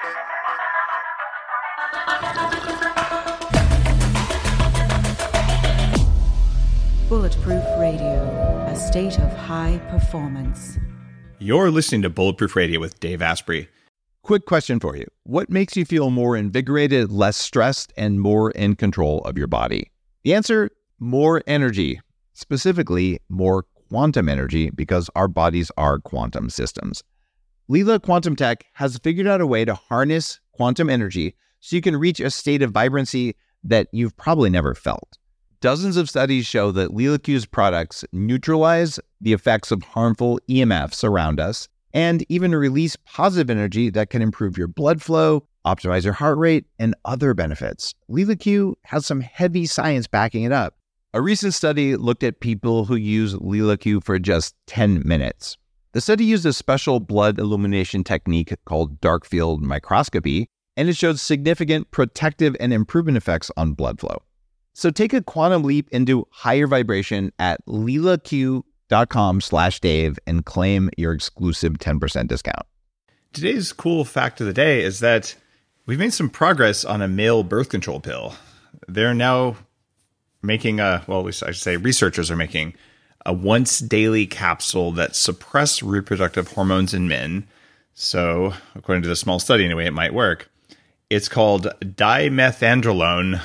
Bulletproof Radio, a state of high performance. You're listening to Bulletproof Radio with Dave Asprey. Quick question for you. What makes you feel more invigorated, less stressed, and more in control of your body? The answer, more energy. Specifically, more quantum energy, because our bodies are quantum systems. Leela Quantum Tech has figured out a way to harness quantum energy so you can reach a state of vibrancy that you've probably never felt. Dozens of studies show that LeelaQ's products neutralize the effects of harmful EMFs around us and even release positive energy that can improve your blood flow, optimize your heart rate, and other benefits. LeelaQ has some heavy science backing it up. A recent study looked at people who use LeelaQ for just 10 minutes. The study used a special blood illumination technique called dark field microscopy, and it showed significant protective and improvement effects on blood flow. So take a quantum leap into higher vibration at leelaq.com/Dave and claim your exclusive 10% discount. Today's cool fact of the day is that we've made some progress on a male birth control pill. They're now making at least I should say researchers are making a once daily capsule that suppress reproductive hormones in men. So according to the small study, anyway, it might work. It's called dimethandrolone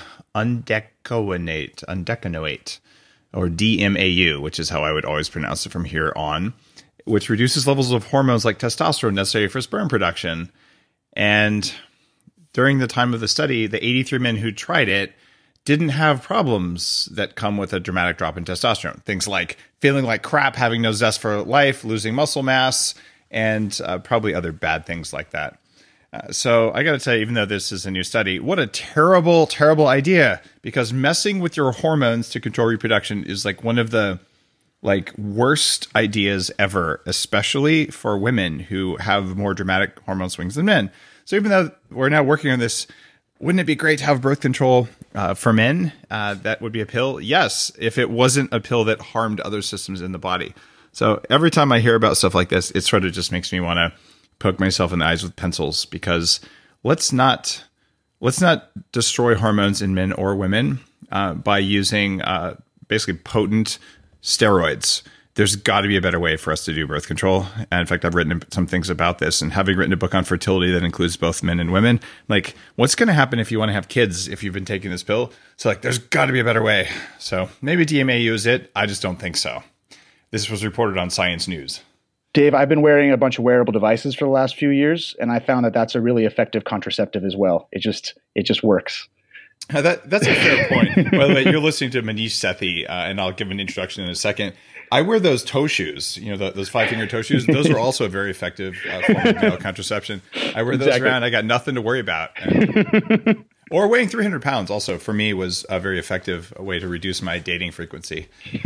undecanoate, or DMAU, which is how I would always pronounce it from here on, which reduces levels of hormones like testosterone necessary for sperm production. And during the time of the study, the 83 men who tried it didn't have problems that come with a dramatic drop in testosterone. Things like feeling like crap, having no zest for life, losing muscle mass, and probably other bad things like that. So I got to tell you, even though this is a new study, what a terrible, terrible idea, because messing with your hormones to control reproduction is like one of the worst ideas ever, especially for women who have more dramatic hormone swings than men. So even though we're now working on this, wouldn't it be great to have birth control for men? That would be a pill. Yes, if it wasn't a pill that harmed other systems in the body. So every time I hear about stuff like this, it sort of just makes me want to poke myself in the eyes with pencils, because let's not destroy hormones in men or women by using basically potent steroids. There's got to be a better way for us to do birth control. And in fact, I've written some things about this, and having written a book on fertility that includes both men and women, like what's going to happen if you want to have kids if you've been taking this pill? So there's got to be a better way. So maybe DMAU is it. I just don't think so. This was reported on Science News. Dave, I've been wearing a bunch of wearable devices for the last few years, and I found that that's a really effective contraceptive as well. It just works. That's a fair point. By the way, you're listening to Manish Sethi, and I'll give an introduction in a second. I wear those toe shoes, those 5-finger toe shoes. Those are also a very effective form of male contraception. I wear those around. I got nothing to worry about. Or weighing 300 pounds also, for me, was a very effective way to reduce my dating frequency.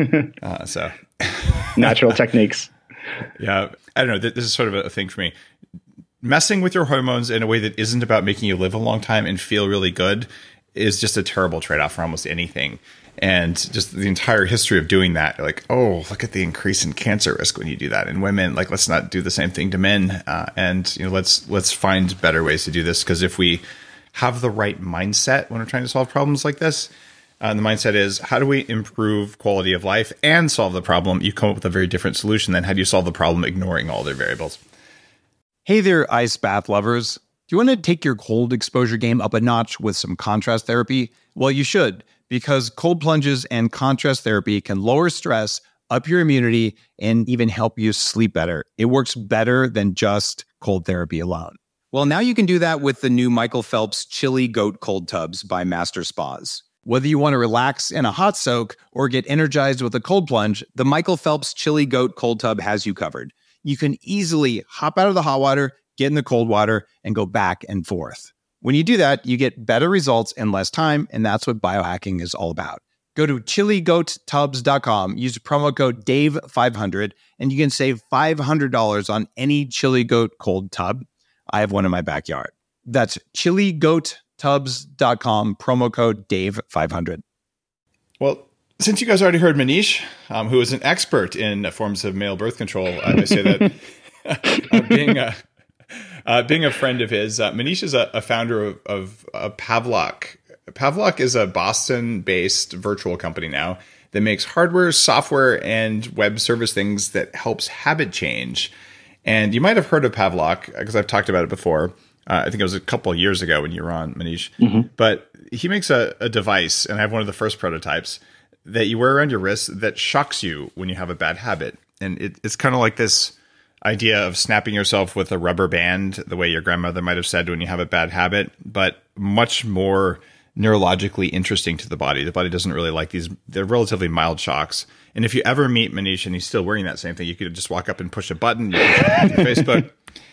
Natural techniques. Yeah, I don't know. This is sort of a thing for me. Messing with your hormones in a way that isn't about making you live a long time and feel really good is just a terrible trade-off for almost anything. And just the entire history of doing that, like, oh, look at the increase in cancer risk when you do that in women. Like, let's not do the same thing to men. Let's find better ways to do this, because if we have the right mindset when we're trying to solve problems like this, and the mindset is, how do we improve quality of life and solve the problem? You come up with a very different solution than how do you solve the problem ignoring all their variables. Hey there, ice bath lovers. Do you want to take your cold exposure game up a notch with some contrast therapy? Well, you should, because cold plunges and contrast therapy can lower stress, up your immunity, and even help you sleep better. It works better than just cold therapy alone. Well, now you can do that with the new Michael Phelps Chili Goat Cold Tubs by Master Spas. Whether you want to relax in a hot soak or get energized with a cold plunge, the Michael Phelps Chili Goat Cold Tub has you covered. You can easily hop out of the hot water, get in the cold water, and go back and forth. When you do that, you get better results in less time, and that's what biohacking is all about. Go to chiligoattubs.com, use promo code DAVE500, and you can save $500 on any Chili Goat cold tub. I have one in my backyard. That's chiligoattubs.com, promo code DAVE500. Well, since you guys already heard Manish, who is an expert in forms of male birth control, I say that Being a friend of his, Manish is a founder of Pavlok. Pavlok is a Boston-based virtual company now that makes hardware, software, and web service things that helps habit change. And you might have heard of Pavlok because I've talked about it before. I think it was a couple of years ago when you were on, Manish. Mm-hmm. But he makes a device, and I have one of the first prototypes, that you wear around your wrist that shocks you when you have a bad habit. And it's kind of like this idea of snapping yourself with a rubber band, the way your grandmother might have said when you have a bad habit, but much more neurologically interesting to the body. The body doesn't really like these. They're relatively mild shocks. And if you ever meet Manish and he's still wearing that same thing, you could just walk up and push a button. You can check Facebook.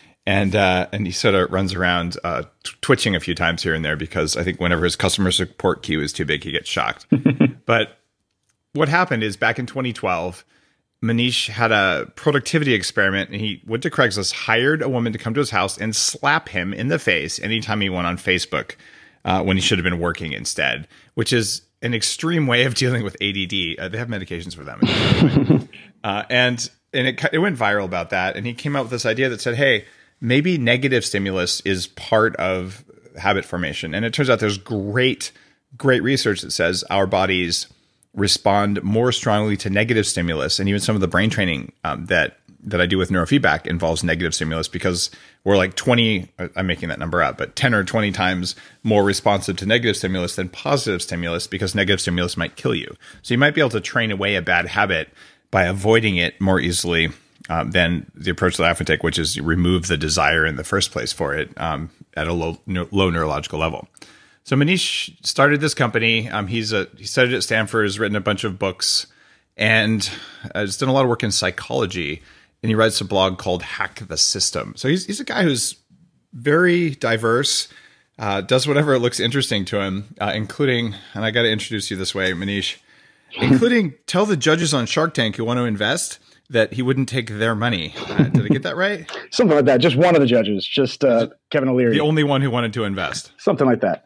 And he sort of runs around twitching a few times here and there because I think whenever his customer support queue is too big, he gets shocked. But what happened is back in 2012, Manish had a productivity experiment, and he went to Craigslist, hired a woman to come to his house and slap him in the face anytime he went on Facebook when he should have been working instead, which is an extreme way of dealing with ADD. They have medications for that. And it went viral about that. And he came out with this idea that said, hey, maybe negative stimulus is part of habit formation. And it turns out there's great research that says our bodies respond more strongly to negative stimulus. And even some of the brain training that I do with neurofeedback involves negative stimulus because we're like 20, I'm making that number up, but 10 or 20 times more responsive to negative stimulus than positive stimulus because negative stimulus might kill you. So you might be able to train away a bad habit by avoiding it more easily than the approach that I often take, which is remove the desire in the first place for it at a low neurological level. So Manish started this company. He studied at Stanford, has written a bunch of books, and has done a lot of work in psychology. And he writes a blog called Hack the System. So he's a guy who's very diverse, does whatever looks interesting to him, including, and I got to introduce you this way, Manish, including tell the judges on Shark Tank who want to invest that he wouldn't take their money. Did I get that right? Something like that. Just one of the judges, just Kevin O'Leary. The only one who wanted to invest. Something like that.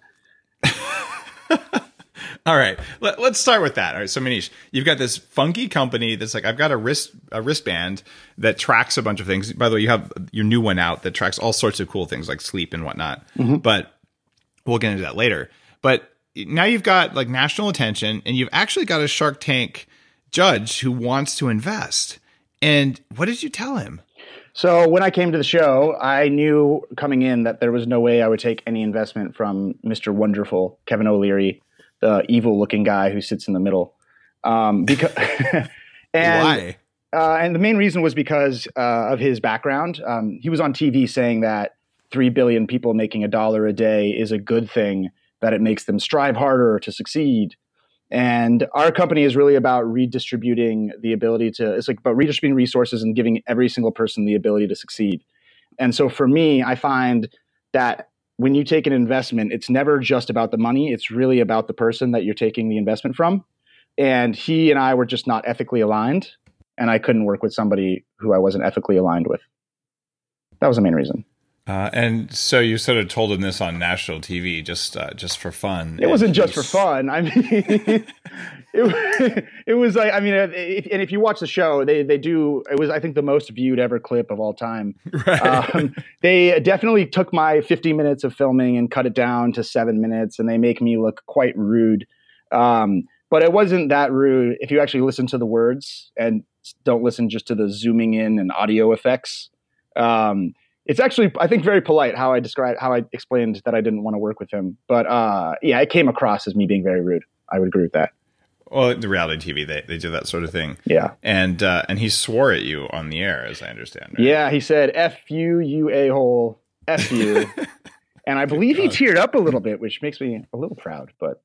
All right, let's start with that. All right, so Manish, you've got this funky company that's like, I've got a wristband that tracks a bunch of things. By the way, you have your new one out that tracks all sorts of cool things like sleep and whatnot. Mm-hmm. But we'll get into that later. But now you've got like national attention, and you've actually got a Shark Tank judge who wants to invest. And what did you tell him? So when I came to the show, I knew coming in that there was no way I would take any investment from Mr. Wonderful, Kevin O'Leary, the evil-looking guy who sits in the middle. Because why? And the main reason was because of his background. He was on TV saying that 3 billion people making $1 a day is a good thing, that it makes them strive harder to succeed. And our company is really about redistributing the ability to, it's like about redistributing resources and giving every single person the ability to succeed. And so for me, I find that when you take an investment, it's never just about the money. It's really about the person that you're taking the investment from. And he and I were just not ethically aligned. And I couldn't work with somebody who I wasn't ethically aligned with. That was the main reason. And so you sort of told him this on national TV just for fun. It wasn't just for fun. I mean, it was like, I mean, if you watch the show, they do. It was, I think, the most viewed ever clip of all time. Right. They definitely took my 50 minutes of filming and cut it down to 7 minutes, and they make me look quite rude. But it wasn't that rude if you actually listen to the words and don't listen just to the zooming in and audio effects. It's actually, I think, very polite how I explained that I didn't want to work with him. But yeah, it came across as me being very rude. I would agree with that. Well, the reality TV, they do that sort of thing. Yeah. And he swore at you on the air, as I understand. Right? Yeah, he said, F you, you a-hole, F you. And I believe he teared up a little bit, which makes me a little proud. But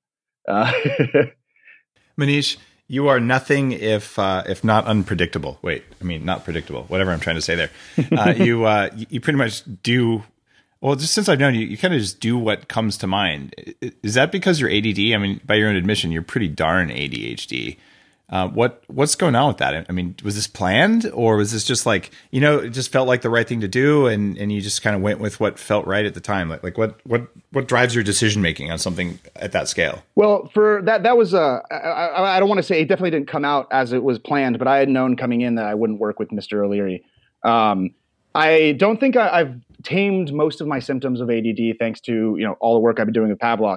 Manish, you are nothing if not unpredictable. Wait, I mean, not predictable. Whatever I'm trying to say there. You pretty much do. Well, just since I've known you, you kind of just do what comes to mind. Is that because you're ADD? I mean, by your own admission, you're pretty darn ADHD. What's going on with that? I mean, was this planned, or was this just like, it just felt like the right thing to do, and you just kind of went with what felt right at the time? Like what drives your decision making on something at that scale? Well, for that was I don't want to say it definitely didn't come out as it was planned, but I had known coming in that I wouldn't work with Mr. O'Leary. I don't think I've tamed most of my symptoms of ADD thanks to all the work I've been doing with Pavlok.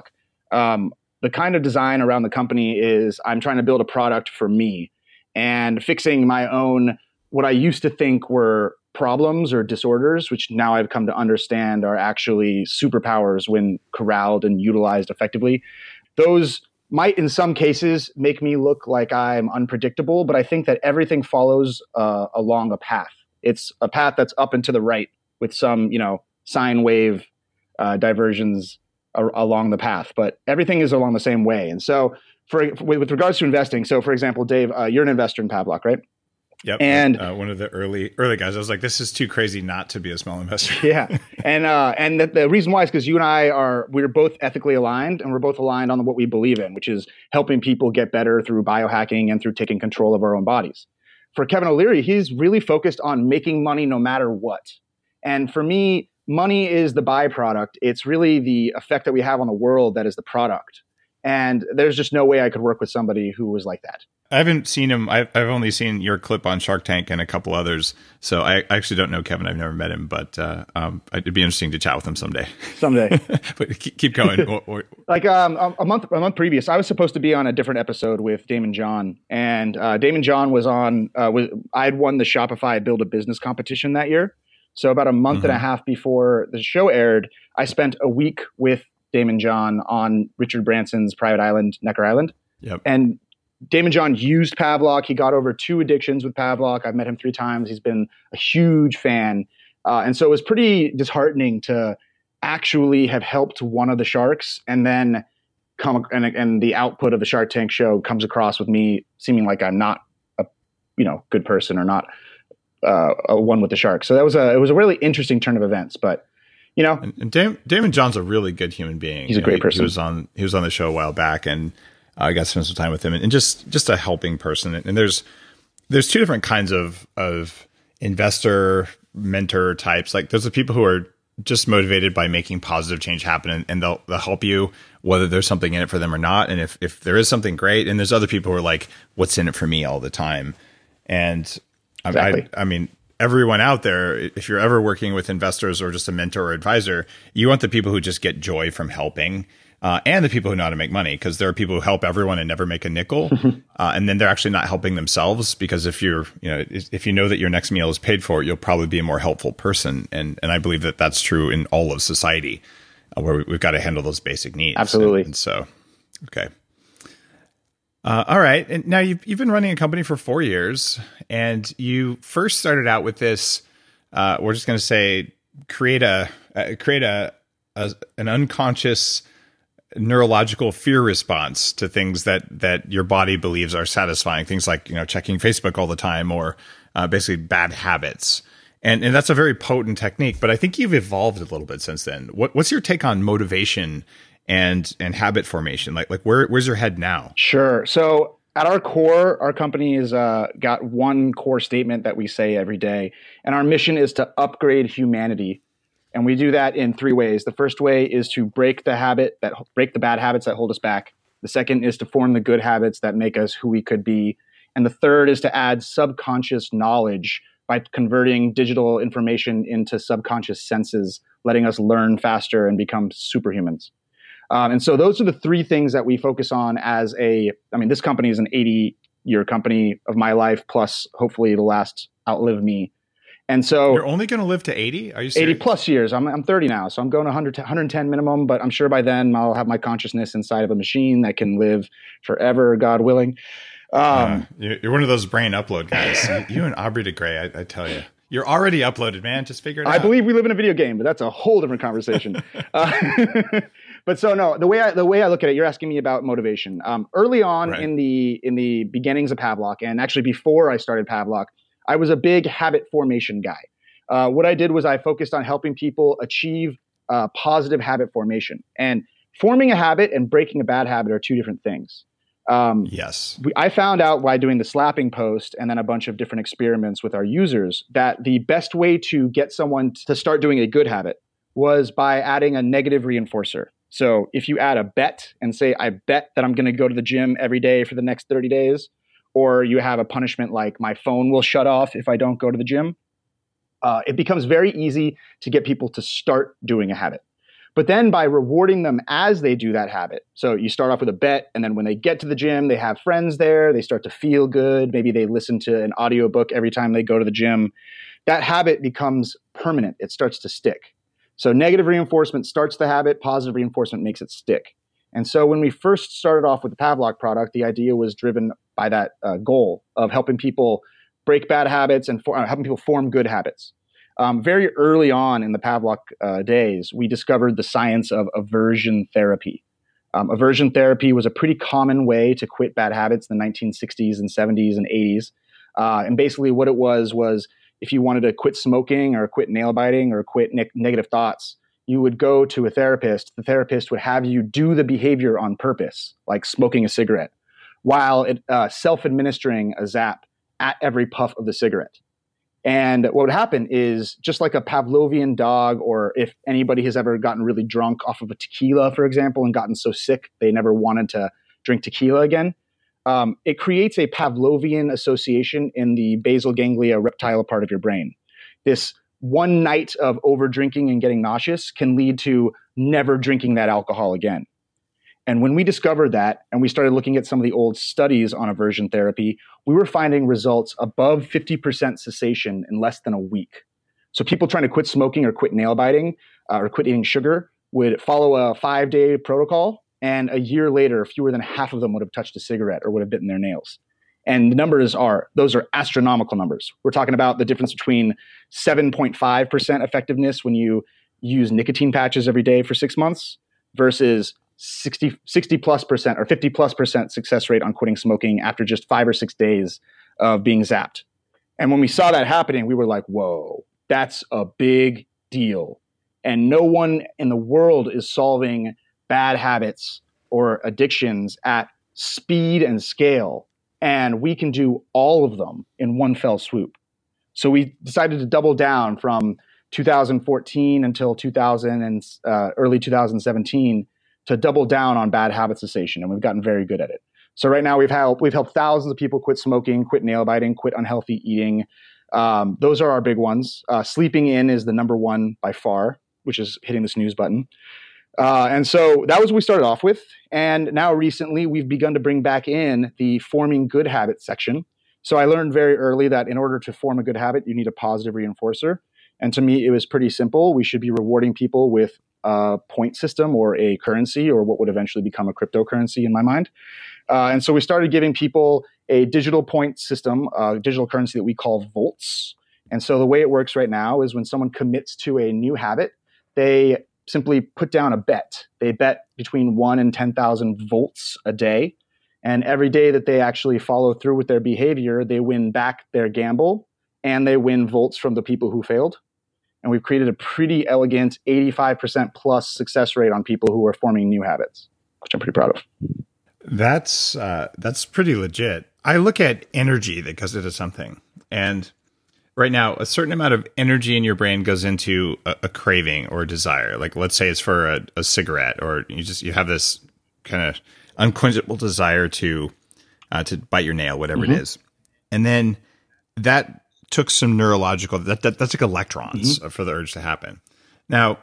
The kind of design around the company is I'm trying to build a product for me and fixing my own, what I used to think were problems or disorders, which now I've come to understand are actually superpowers when corralled and utilized effectively. Those might, in some cases, make me look like I'm unpredictable, but I think that everything follows along a path. It's a path that's up and to the right with some, sine wave diversions along the path, but everything is along the same way. And so with regards to investing, so for example, Dave, you're an investor in Pavlok, right? Yep. And one of the early guys, I was like, this is too crazy not to be a small investor. Yeah. And the reason why is because you and I we're both ethically aligned, and we're both aligned on what we believe in, which is helping people get better through biohacking and through taking control of our own bodies. For Kevin O'Leary, he's really focused on making money no matter what. And for me, money is the byproduct. It's really the effect that we have on the world that is the product. And there's just no way I could work with somebody who was like that. I haven't seen him. I've only seen your clip on Shark Tank and a couple others. So I actually don't know Kevin. I've never met him, but it'd be interesting to chat with him someday. But keep going. Like a month previous, I was supposed to be on a different episode with Damon John, and Damon John was on. I had won the Shopify Build a Business competition that year. So about a month and a half before the show aired, I spent a week with Damon John on Richard Branson's private island, Necker Island. Yep. And Damon John used Pavlok. He got over 2 addictions with Pavlok. I've met him 3 times. He's been a huge fan. And so it was pretty disheartening to actually have helped one of the sharks and then and the output of the Shark Tank show comes across with me seeming like I'm not a good person or not a one with the sharks. So it was a really interesting turn of events, but and Damon John's a really good human being. He's a great person. He was on the show a while back, and I got to spend some time with him, and just a helping person. And there's 2 different kinds of investor mentor types. Like there's the people who are just motivated by making positive change happen, and they'll help you whether there's something in it for them or not. And if there is something, great. And there's other people who are like, what's in it for me all the time? And exactly. I mean, everyone out there, if you're ever working with investors or just a mentor or advisor, you want the people who just get joy from helping, and the people who know how to make money, because there are people who help everyone and never make a nickel, and then they're actually not helping themselves. Because if you know that your next meal is paid for, you'll probably be a more helpful person, and I believe that that's true in all of society, where we've got to handle those basic needs. Absolutely. And so, okay. All right. And now you've been running a company for 4 years, and you first started out with this. We're just going to say create an unconscious neurological fear response to things that your body believes are satisfying. Things like checking Facebook all the time, or basically bad habits. And that's a very potent technique. But I think you've evolved a little bit since then. What's your take on motivation and habit formation? Like where's your head now? Sure. So at our core, our company has got one core statement that we say every day, and our mission is to upgrade humanity. And we do that in 3 ways. The first way is to break the bad habits that hold us back. The second is to form the good habits that make us who we could be. And the third is to add subconscious knowledge by converting digital information into subconscious senses, letting us learn faster and become superhumans. And so those are the 3 things that we focus on this company is an 80-year company of my life, plus hopefully the last outlive me. And so you're only going to live to 80? Are you serious? 80 plus years. I'm 30 now, so I'm going 110 minimum, but I'm sure by then I'll have my consciousness inside of a machine that can live forever, God willing. You're one of those brain upload guys. You and Aubrey de Grey, I tell you. You're already uploaded, man. Just figure it out. I believe we live in a video game, but that's a whole different conversation. But so no, the way I look at it, you're asking me about motivation. Early on right. in the beginnings of Pavlok, and actually before I started Pavlok, I was a big habit formation guy. What I did was I focused on helping people achieve positive habit formation. And forming a habit and breaking a bad habit are 2 different things. Yes. I found out by doing the slapping post and then a bunch of different experiments with our users that the best way to get someone to start doing a good habit was by adding a negative reinforcer. So if you add a bet and say, I bet that I'm going to go to the gym every day for the next 30 days, or you have a punishment like my phone will shut off if I don't go to the gym, it becomes very easy to get people to start doing a habit. But then by rewarding them as they do that habit, so you start off with a bet, and then when they get to the gym, they have friends there, they start to feel good. Maybe they listen to an audiobook every time they go to the gym. That habit becomes permanent. It starts to stick. So negative reinforcement starts the habit, positive reinforcement makes it stick. And so when we first started off with the Pavlok product, the idea was driven by that goal of helping people break bad habits and helping people form good habits. Very early on in the Pavlok days, we discovered the science of aversion therapy. Aversion therapy was a pretty common way to quit bad habits in the 1960s and 70s and 80s. And basically what it was if you wanted to quit smoking or quit nail biting or quit negative thoughts, you would go to a therapist. The therapist would have you do the behavior on purpose, like smoking a cigarette, while self-administering a zap at every puff of the cigarette. And what would happen is, just like a Pavlovian dog, or if anybody has ever gotten really drunk off of a tequila, for example, and gotten so sick they never wanted to drink tequila again, it creates a Pavlovian association in the basal ganglia reptile part of your brain. This one night of over drinking and getting nauseous can lead to never drinking that alcohol again. And when we discovered that, and we started looking at some of the old studies on aversion therapy, we were finding results above 50% cessation in less than a week. So people trying to quit smoking or quit nail biting or quit eating sugar would follow a 5-day protocol, and a year later, fewer than half of them would have touched a cigarette or would have bitten their nails. And the numbers those are astronomical numbers. We're talking about the difference between 7.5% effectiveness when you use nicotine patches every day for 6 months versus 60 plus percent or 50 plus percent success rate on quitting smoking after just 5 or 6 days of being zapped. And when we saw that happening, we were like, whoa, that's a big deal. And no one in the world is solving bad habits or addictions at speed and scale. And we can do all of them in one fell swoop. So we decided to double down from 2014 until early 2017 to double down on bad habit cessation, and we've gotten very good at it. So right now we've helped thousands of people quit smoking, quit nail biting, quit unhealthy eating. Those are our big ones. Sleeping in is the number one by far, which is hitting the snooze button. And so that was what we started off with. And now recently we've begun to bring back in the forming good habits section. So I learned very early that in order to form a good habit, you need a positive reinforcer. And to me, it was pretty simple. We should be rewarding people with a point system or a currency, or what would eventually become a cryptocurrency in my mind. And so we started giving people a digital point system, a digital currency that we call volts. And so the way it works right now is when someone commits to a new habit, they simply put down a bet. They bet between 1 and 10,000 volts a day. And every day that they actually follow through with their behavior, they win back their gamble and they win volts from the people who failed. And we've created a pretty elegant 85% plus success rate on people who are forming new habits, which I'm pretty proud of. That's pretty legit. I look at energy that goes into something, and right now, a certain amount of energy in your brain goes into a craving or a desire. Like, let's say it's for a cigarette, or you have this kind of unquenchable desire to bite your nail, whatever it is, and then that took some neurological. That's like electrons for the urge to happen. Now,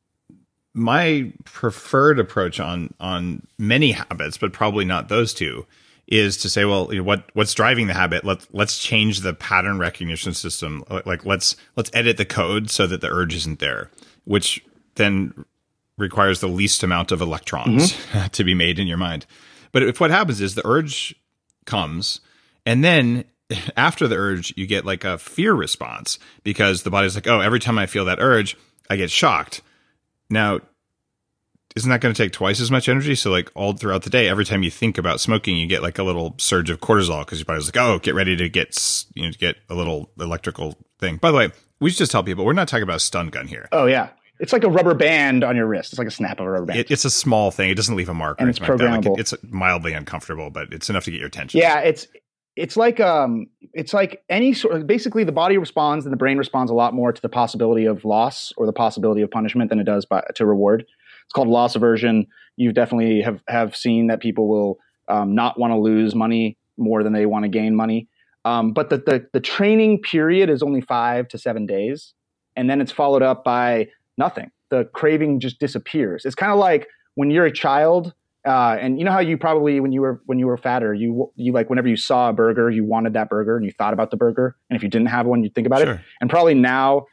my preferred approach on many habits, but probably not those two, is to say, well, what's driving the habit? Let's change the pattern recognition system. Like let's edit the code so that the urge isn't there, which then requires the least amount of electrons to be made in your mind. But if what happens is the urge comes, and then after the urge, you get like a fear response because the body's like, oh, every time I feel that urge, I get shocked. Now, isn't that going to take twice as much energy? So like all throughout the day, every time you think about smoking, you get like a little surge of cortisol because your body's like, oh, get ready to get a little electrical thing. By the way, we should just tell people we're not talking about a stun gun here. Oh yeah. It's like a rubber band on your wrist. It's like a snap of a rubber band. It's a small thing. It doesn't leave a mark. And it's programmable. Like it's mildly uncomfortable, but it's enough to get your attention. Yeah, it's like any sort of, basically the body responds and the brain responds a lot more to the possibility of loss or the possibility of punishment than it does to reward. It's called loss aversion. You definitely have seen that people will not want to lose money more than they want to gain money. But the training period is only 5 to 7 days. and then it's followed up by nothing. The craving just disappears. It's kind of like when you're a child, and you know how you probably when you were fatter, you like whenever you saw a burger, you wanted that burger and you thought about the burger, and if you didn't have one, you'd think about it. And probably now,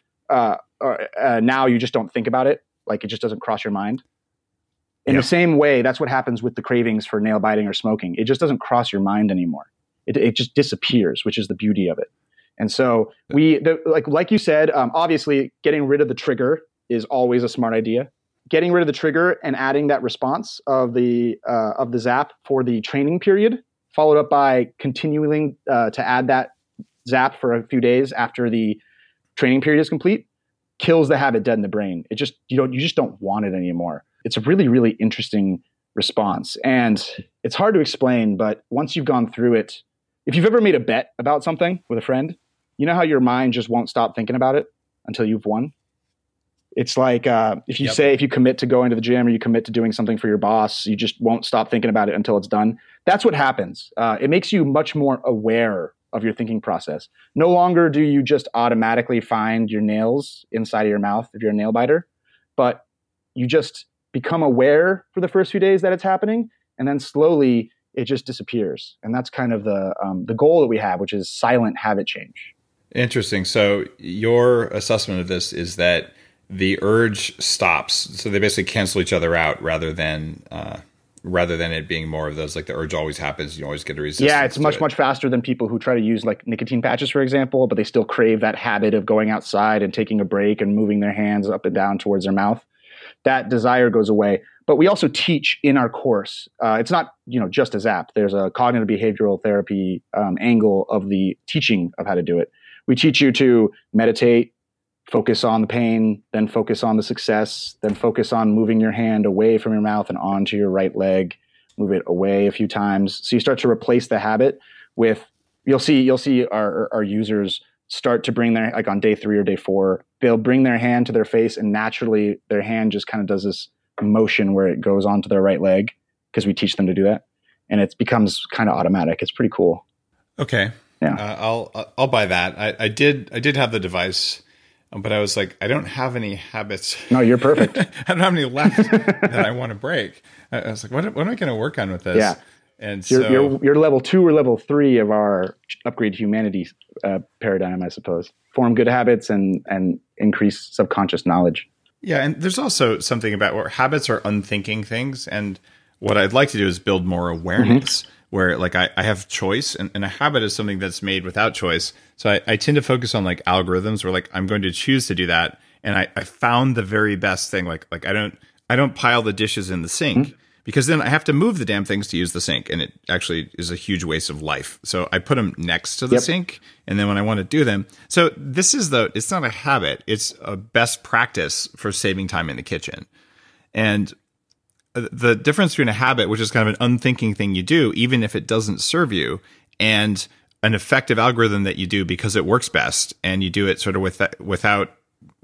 now you just don't think about it, like it just doesn't cross your mind. In the same way, that's what happens with the cravings for nail biting or smoking. It just doesn't cross your mind anymore. It just disappears, which is the beauty of it. And so like you said, obviously getting rid of the trigger is always a smart idea. Getting rid of the trigger and adding that response of the zap for the training period, followed up by continuing to add that zap for a few days after the training period is complete, kills the habit dead in the brain. You just don't want it anymore. It's a really, really interesting response. And it's hard to explain, but once you've gone through it, if you've ever made a bet about something with a friend, you know how your mind just won't stop thinking about it until you've won? It's like if you commit to going to the gym or you commit to doing something for your boss, you just won't stop thinking about it until it's done. That's what happens. It makes you much more aware of your thinking process. No longer do you just automatically find your nails inside of your mouth if you're a nail biter, but you just become aware for the first few days that it's happening, and then slowly it just disappears. And that's kind of the goal that we have, which is silent habit change. Interesting. So your assessment of this is that the urge stops. So they basically cancel each other out rather than it being more of those, like the urge always happens. You always get a resistance. Yeah, it's much faster than people who try to use like nicotine patches, for example, but they still crave that habit of going outside and taking a break and moving their hands up and down towards their mouth. That desire goes away. But we also teach in our course. It's not just a zap. There's a cognitive behavioral therapy angle of the teaching of how to do it. We teach you to meditate, focus on the pain, then focus on the success, then focus on moving your hand away from your mouth and onto your right leg, move it away a few times. So you start to replace the habit with, you'll see our users start to bring their, like on day 3 or day 4, they'll bring their hand to their face and naturally their hand just kind of does this motion where it goes onto their right leg because we teach them to do that. And it becomes kind of automatic. It's pretty cool. Okay. Yeah. I'll buy that. I did have the device, but I was like, I don't have any habits. No, you're perfect. I don't have any left that I want to break. I was like, what am I going to work on with this? Yeah. And you're level 2 or level 3 of our upgrade humanity paradigm, I suppose. Form good habits and increase subconscious knowledge. Yeah, and there's also something about where habits are unthinking things, and what I'd like to do is build more awareness. Mm-hmm. Where like I have choice and a habit is something that's made without choice. So I tend to focus on like algorithms where like I'm going to choose to do that. And I found the very best thing. Like I don't pile the dishes in the sink mm-hmm. because then I have to move the damn things to use the sink. And it actually is a huge waste of life. So I put them next to the sink. And then when I want to do them. So this is it's not a habit. It's a best practice for saving time in the kitchen. And the difference between a habit, which is kind of an unthinking thing you do, even if it doesn't serve you, and an effective algorithm that you do because it works best, and you do it sort of without,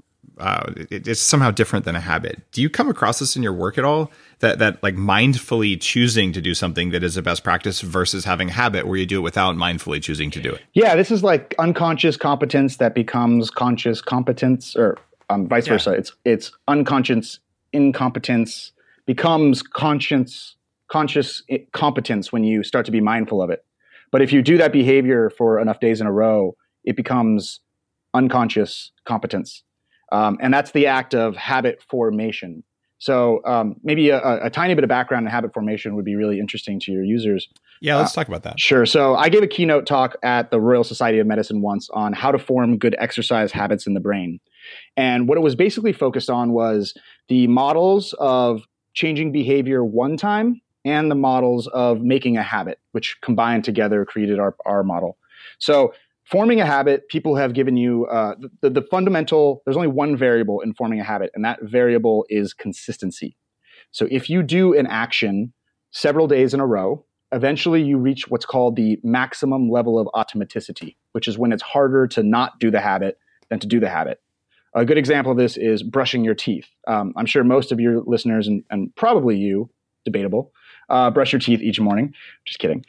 it's somehow different than a habit. Do you come across this in your work at all? That like mindfully choosing to do something that is a best practice versus having a habit where you do it without mindfully choosing to do it? Yeah, this is like unconscious competence that becomes conscious competence, or vice versa. It's unconscious incompetence becomes conscious competence when you start to be mindful of it. But if you do that behavior for enough days in a row, it becomes unconscious competence. And that's the act of habit formation. So maybe a tiny bit of background in habit formation would be really interesting to your users. Yeah, let's talk about that. Sure. So I gave a keynote talk at the Royal Society of Medicine once on how to form good exercise habits in the brain. And what it was basically focused on was the models of changing behavior one time and the models of making a habit, which combined together created our model. So forming a habit, people have given you the fundamental, there's only one variable in forming a habit, and that variable is consistency. So if you do an action several days in a row, eventually you reach what's called the maximum level of automaticity, which is when it's harder to not do the habit than to do the habit. A good example of this is brushing your teeth. I'm sure most of your listeners, and probably you, debatable, Brush your teeth each morning. Just kidding.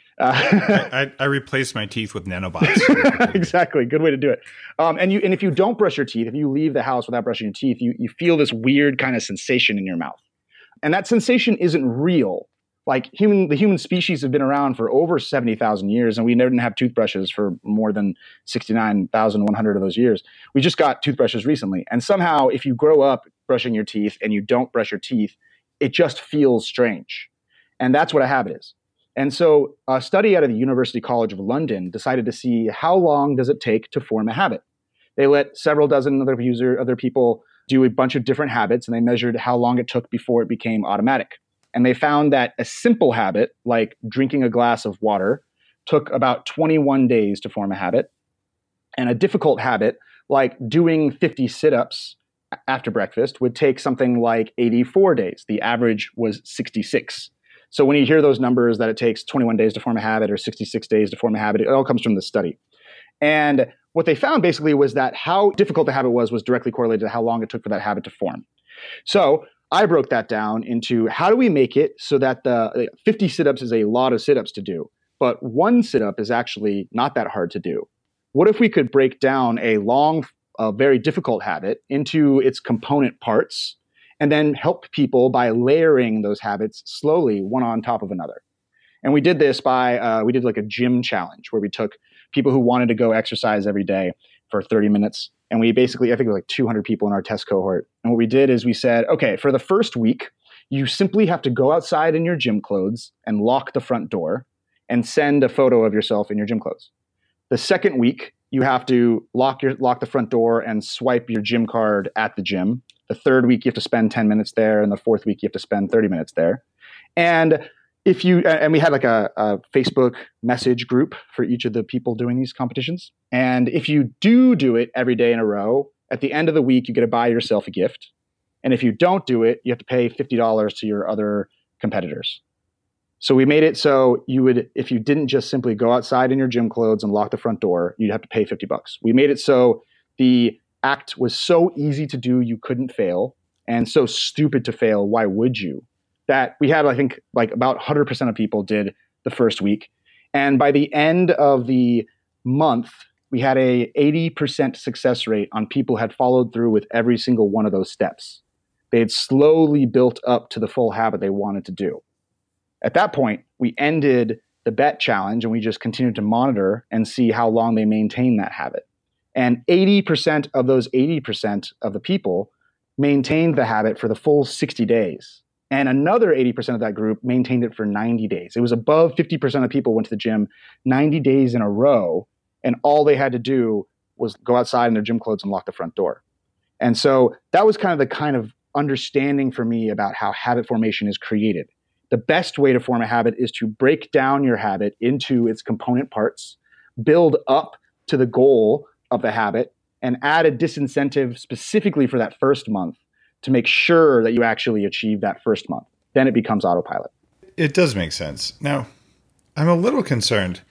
I replaced my teeth with nanobots. Exactly. Good way to do it. And if you don't brush your teeth, if you leave the house without brushing your teeth, you feel this weird kind of sensation in your mouth. And that sensation isn't real. Like the human species have been around for over 70,000 years, and we never didn't have toothbrushes for more than 69,100 of those years. We just got toothbrushes recently. And somehow, if you grow up brushing your teeth and you don't brush your teeth, it just feels strange. And that's what a habit is. And so a study out of the University College of London decided to see how long does it take to form a habit. They let several dozen other people do a bunch of different habits, and they measured how long it took before it became automatic. And they found that a simple habit, like drinking a glass of water, took about 21 days to form a habit. And a difficult habit, like doing 50 sit-ups after breakfast, would take something like 84 days. The average was 66. So when you hear those numbers that it takes 21 days to form a habit or 66 days to form a habit, it all comes from the study. And what they found basically was that how difficult the habit was directly correlated to how long it took for that habit to form. So I broke that down into how do we make it so that the 50 sit-ups is a lot of sit-ups to do, but one sit-up is actually not that hard to do. What if we could break down a very difficult habit into its component parts and then help people by layering those habits slowly, one on top of another? And we did this we did like a gym challenge where we took people who wanted to go exercise every day for 30 minutes. And we basically, I think it was like 200 people in our test cohort. And what we did is we said, okay, for the first week, you simply have to go outside in your gym clothes and lock the front door and send a photo of yourself in your gym clothes. The second week, you have to lock the front door and swipe your gym card at the gym. The third week, you have to spend 10 minutes there. And the fourth week, you have to spend 30 minutes there. And we had like a Facebook message group for each of the people doing these competitions. And if you do it every day in a row, at the end of the week, you get to buy yourself a gift. And if you don't do it, you have to pay $50 to your other competitors. So we made it so if you didn't just simply go outside in your gym clothes and lock the front door, you'd have to pay $50. We made it so the act was so easy to do, you couldn't fail, and so stupid to fail, why would you? That we had, I think, like about 100% of people did the first week. And by the end of the month, we had a 80% success rate on people who had followed through with every single one of those steps. They had slowly built up to the full habit they wanted to do. At that point, we ended the bet challenge and we just continued to monitor and see how long they maintained that habit. And 80% of those 80% of the people maintained the habit for the full 60 days. And another 80% of that group maintained it for 90 days. It was above 50% of people went to the gym 90 days in a row, and all they had to do was go outside in their gym clothes and lock the front door. And so that was kind of understanding for me about how habit formation is created. The best way to form a habit is to break down your habit into its component parts, build up to the goal of the habit, and add a disincentive specifically for that first month to make sure that you actually achieve that first month. Then it becomes autopilot. It does make sense. Now, I'm a little concerned.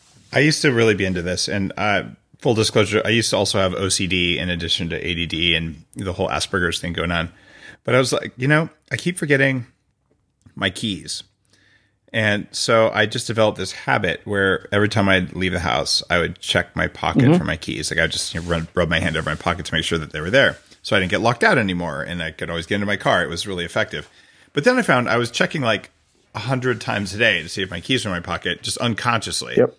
I used to really be into this, and full disclosure, I used to also have OCD in addition to ADD and the whole Asperger's thing going on. But I was like, I keep forgetting my keys. And so I just developed this habit where every time I'd leave the house, I would check my pocket for my keys. Like I would just rub my hand over my pocket to make sure that they were there. So I didn't get locked out anymore, and I could always get into my car. It was really effective. But then I found I was checking like 100 times a day to see if my keys were in my pocket, just unconsciously. Yep.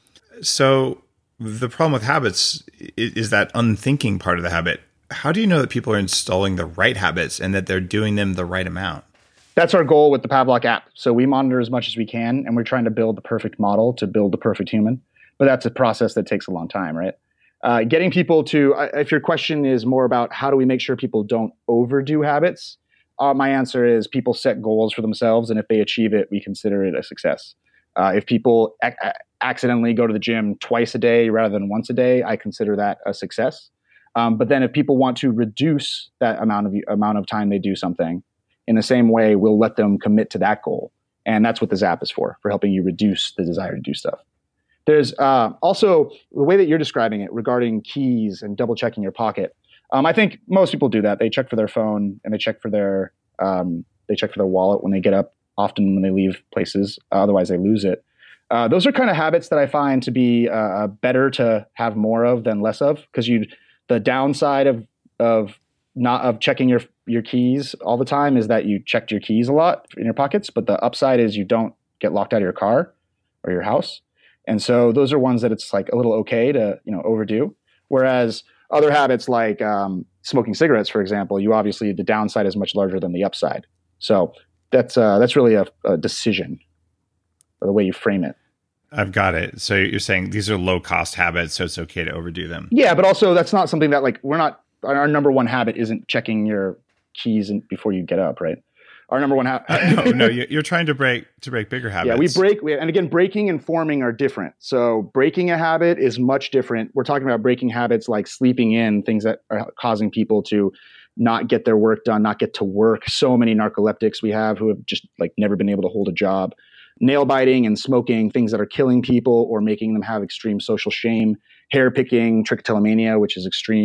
So the problem with habits is that unthinking part of the habit. How do you know that people are installing the right habits and that they're doing them the right amount? That's our goal with the Pavlok app. So we monitor as much as we can, and we're trying to build the perfect model to build the perfect human. But that's a process that takes a long time, right? Getting people to, if your question is more about how do we make sure people don't overdo habits, my answer is people set goals for themselves, and if they achieve it, we consider it a success. If people accidentally go to the gym twice a day rather than once a day, I consider that a success. But then if people want to reduce that amount of time they do something, in the same way, we'll let them commit to that goal. And that's what this app is for helping you reduce the desire to do stuff. There's also the way that you're describing it regarding keys and double checking your pocket. I think most people do that. They check for their phone and they check for their wallet when they get up often when they leave places. Otherwise, they lose it. Those are kind of habits that I find to be better to have more of than less of, because the downside of checking your keys all the time is that you checked your keys a lot in your pockets, but the upside is you don't get locked out of your car or your house. And so those are ones that it's like a little okay to, overdo. Whereas other habits like smoking cigarettes, for example, the downside is much larger than the upside. So that's really a decision, or the way you frame it. I've got it. So you're saying these are low cost habits, so it's okay to overdo them. Yeah, but also that's not something that our number one habit isn't checking your keys before you get up, right? Our number one habit. No, you're trying to break bigger habits. Yeah, and again, breaking and forming are different. So breaking a habit is much different. We're talking about breaking habits like sleeping in, things that are causing people to not get their work done, not get to work. So many narcoleptics we have who have just never been able to hold a job. Nail biting and smoking, things that are killing people or making them have extreme social shame. Hair picking, trichotillomania, which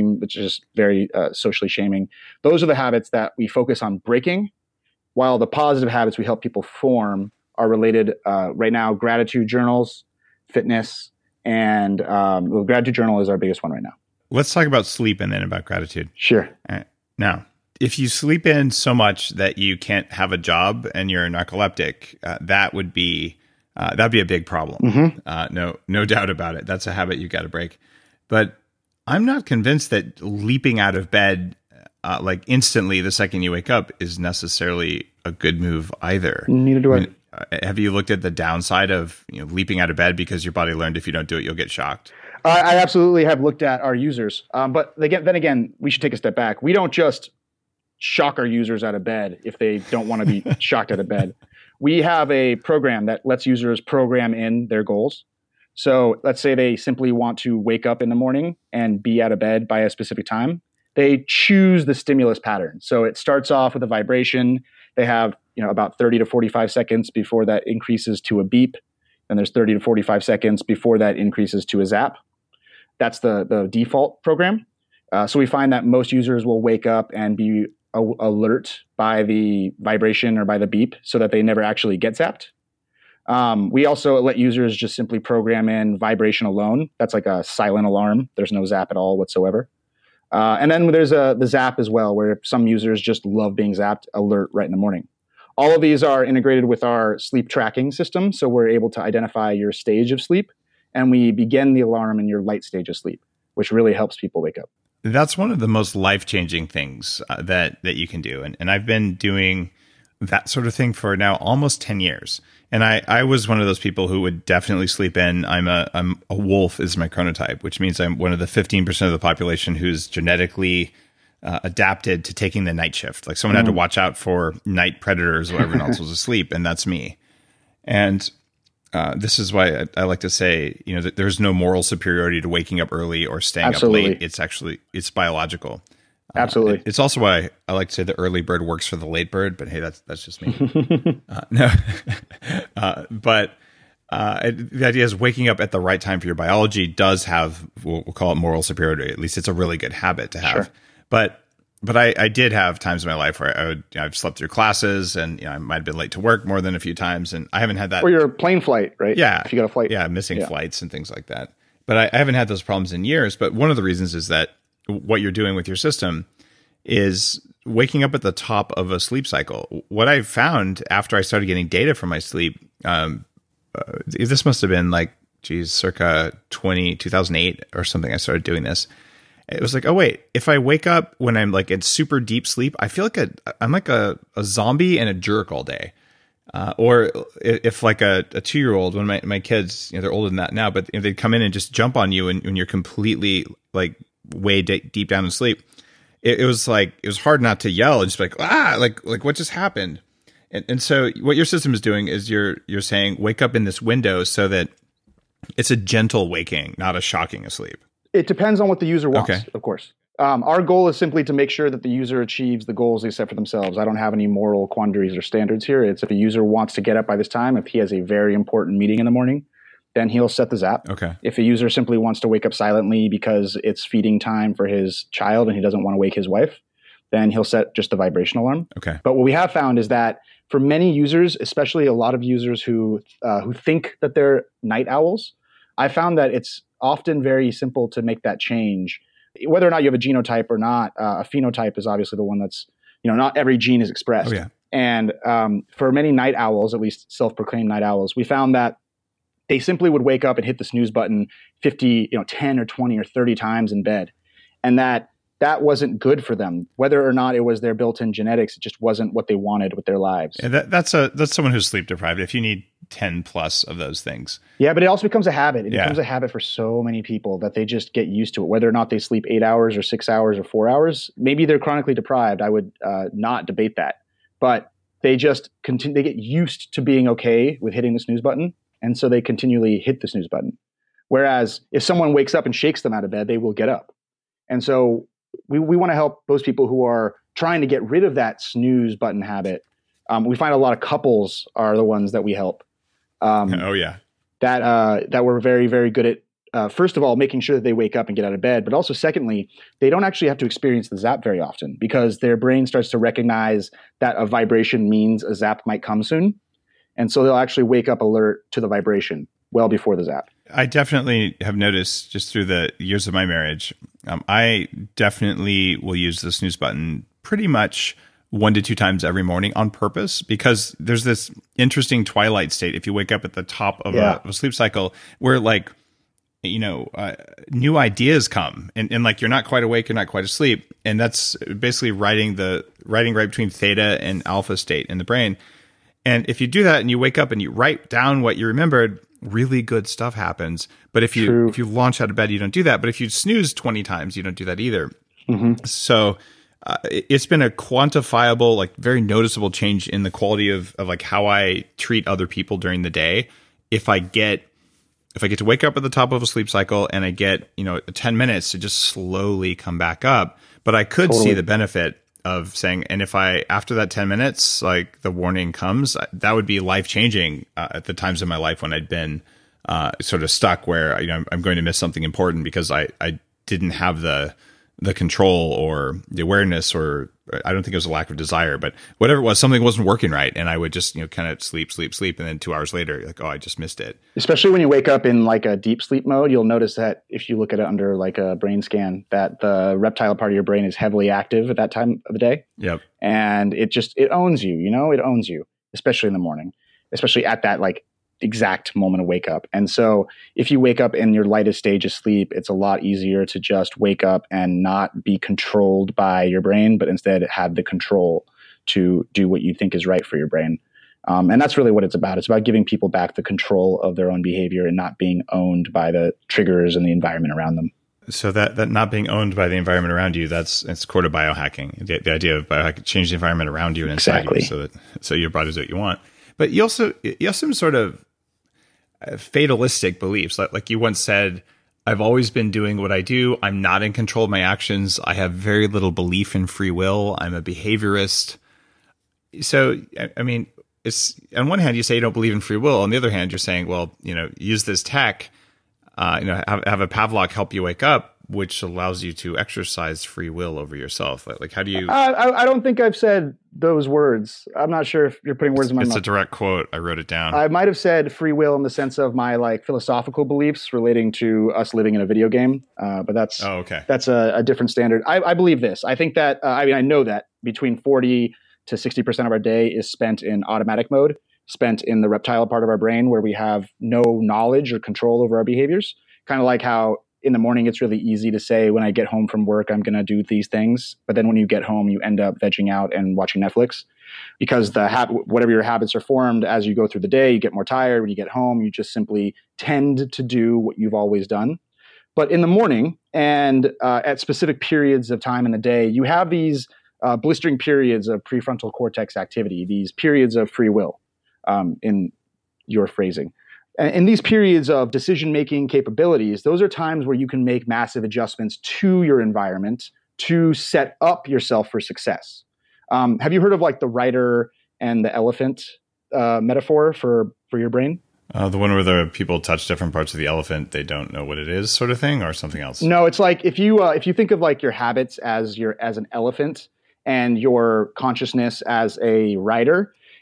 is very socially shaming. Those are the habits that we focus on breaking, while the positive habits we help people form are related right now, gratitude journals, fitness, and gratitude journal is our biggest one right now. Let's talk about sleep and then about gratitude. Sure. All right. Now, if you sleep in so much that you can't have a job and you're a narcoleptic, that would be that'd be a big problem. Mm-hmm. No doubt about it. That's a habit you got to break. But I'm not convinced that leaping out of bed instantly the second you wake up is necessarily a good move either. Neither do I. Have you looked at the downside of leaping out of bed because your body learned if you don't do it, you'll get shocked? I absolutely have looked at our users. But then again, we should take a step back. We don't just shock our users out of bed if they don't want to be shocked out of bed. We have a program that lets users program in their goals. So let's say they simply want to wake up in the morning and be out of bed by a specific time. They choose the stimulus pattern. So it starts off with a vibration. They have about 30 to 45 seconds before that increases to a beep. And there's 30 to 45 seconds before that increases to a zap. That's the default program. So we find that most users will wake up and be alert by the vibration or by the beep so that they never actually get zapped. We also let users just simply program in vibration alone. That's like a silent alarm. There's no zap at all whatsoever. And then there's the zap as well, where some users just love being zapped alert right in the morning. All of these are integrated with our sleep tracking system. So we're able to identify your stage of sleep, and we begin the alarm in your light stage of sleep, which really helps people wake up. That's one of the most life-changing things that you can do. And I've been doing that sort of thing for now almost 10 years. And I was one of those people who would definitely sleep in. I'm a wolf is my chronotype, which means I'm one of the 15% of the population who's genetically adapted to taking the night shift. Like someone had to watch out for night predators while everyone else was asleep, and that's me. And this is why I like to say, that there's no moral superiority to waking up early or staying up late. It's biological. Absolutely. It's also why I like to say the early bird works for the late bird, but hey, that's just me. But the idea is waking up at the right time for your biology does have, we'll call it moral superiority. At least it's a really good habit to have. Sure. But I did have times in my life where I've slept through classes, and I might have been late to work more than a few times, and I haven't had that. Or your plane flight, right? Yeah. If you got a flight. Yeah, missing flights and things like that. But I haven't had those problems in years. But one of the reasons is that what you're doing with your system is waking up at the top of a sleep cycle. What I found after I started getting data from my sleep, this must have been circa 2008 or something. I started doing this. It was like, oh wait, if I wake up when I'm in super deep sleep, I feel like I'm like a zombie and a jerk all day. Or if a 2-year-old, when my kids, they're older than that now, but they'd come in and just jump on you and you're completely way deep down in sleep. It was hard not to yell and just be like what just happened? And so what your system is doing is you're saying wake up in this window so that it's a gentle waking, not a shocking asleep. It depends on what the user wants, okay. Of course. Our goal is simply to make sure that the user achieves the goals they set for themselves. I don't have any moral quandaries or standards here. It's if a user wants to get up by this time, if he has a very important meeting in the morning, then he'll set the zap. Okay. If a user simply wants to wake up silently because it's feeding time for his child and he doesn't want to wake his wife, then he'll set just the vibration alarm. Okay. But what we have found is that for many users, especially a lot of users who think that they're night owls, I found that it's often very simple to make that change. Whether or not you have a genotype or not, a phenotype is obviously the one that's, not every gene is expressed. Oh, yeah. And for many night owls, at least self-proclaimed night owls, we found that they simply would wake up and hit the snooze button 10 or 20 or 30 times in bed. And that wasn't good for them. Whether or not it was their built-in genetics, it just wasn't what they wanted with their lives. Yeah, that's someone who's sleep deprived. If you need 10 plus of those things. Yeah, but it also becomes a habit. It becomes a habit for so many people that they just get used to it. Whether or not they sleep 8 hours or 6 hours or 4 hours, maybe they're chronically deprived. I would not debate that. But they just continue. They get used to being okay with hitting the snooze button, and so they continually hit the snooze button. Whereas if someone wakes up and shakes them out of bed, they will get up. And so we want to help those people who are trying to get rid of that snooze button habit. We find a lot of couples are the ones that we help. That we're very, very good at, first of all, making sure that they wake up and get out of bed. But also, secondly, they don't actually have to experience the zap very often because their brain starts to recognize that a vibration means a zap might come soon. And so they'll actually wake up alert to the vibration well before the zap. I definitely have noticed just through the years of my marriage, I definitely will use the snooze button pretty much 1 to 2 times every morning on purpose, because there's this interesting twilight state. If you wake up at the top of a sleep cycle where new ideas come and like you're not quite awake, you're not quite asleep. And that's basically writing right between theta and alpha state in the brain. And if you do that and you wake up and you write down what you remembered, really good stuff happens. But if you launch out of bed, you don't do that. But if you snooze 20 times, you don't do that either. Mm-hmm. So it's been a quantifiable, like very noticeable change in the quality of like how I treat other people during the day. If I get to wake up at the top of a sleep cycle and I get 10 minutes to just slowly come back up, but I could see the benefit of saying, and if I, after that 10 minutes, like the warning comes, that would be life changing at the times in my life when I'd been sort of stuck where, I'm going to miss something important because I didn't have the control or the awareness, or I don't think it was a lack of desire, but whatever it was, something wasn't working right. And I would just, kind of sleep. And then 2 hours later, like, oh, I just missed it. Especially when you wake up in like a deep sleep mode, you'll notice that if you look at it under like a brain scan, that the reptile part of your brain is heavily active at that time of the day. Yep. And it owns you, it owns you, especially in the morning, especially at that like exact moment of wake up. And so if you wake up in your lightest stage of sleep, it's a lot easier to just wake up and not be controlled by your brain, but instead have the control to do what you think is right for your brain. And that's really what it's about. It's about giving people back the control of their own behavior and not being owned by the triggers and the environment around them. So that not being owned by the environment around you, it's core to biohacking. The idea of biohacking, change the environment around you and inside you so your body does what you want. But you also have some sort of fatalistic beliefs. Like you once said, I've always been doing what I do. I'm not in control of my actions. I have very little belief in free will. I'm a behaviorist. So, I mean, it's on one hand, you say you don't believe in free will. On the other hand, you're saying, well, use this tech, have a Pavlok help you wake up, which allows you to exercise free will over yourself. Like how do you... I don't think I've said those words. I'm not sure if you're putting words in my mouth. It's a direct quote. I wrote it down. I might have said free will in the sense of my like philosophical beliefs relating to us living in a video game. But that's that's a different standard. I believe this. I think that, I know that between 40 to 60% of our day is spent in automatic mode, spent in the reptile part of our brain where we have no knowledge or control over our behaviors. Kind of like how in the morning, it's really easy to say, when I get home from work, I'm going to do these things. But then when you get home, you end up vegging out and watching Netflix because whatever your habits are formed as you go through the day, you get more tired. When you get home, you just simply tend to do what you've always done. But in the morning and at specific periods of time in the day, you have these blistering periods of prefrontal cortex activity, these periods of free will in your phrasing. In these periods of decision-making capabilities, those are times where you can make massive adjustments to your environment to set up yourself for success. Have you heard of like the rider and the elephant metaphor for your brain? The one where the people touch different parts of the elephant, they don't know what it is, sort of thing, or something else? No, it's like if you think of like your habits as an elephant and your consciousness as a rider.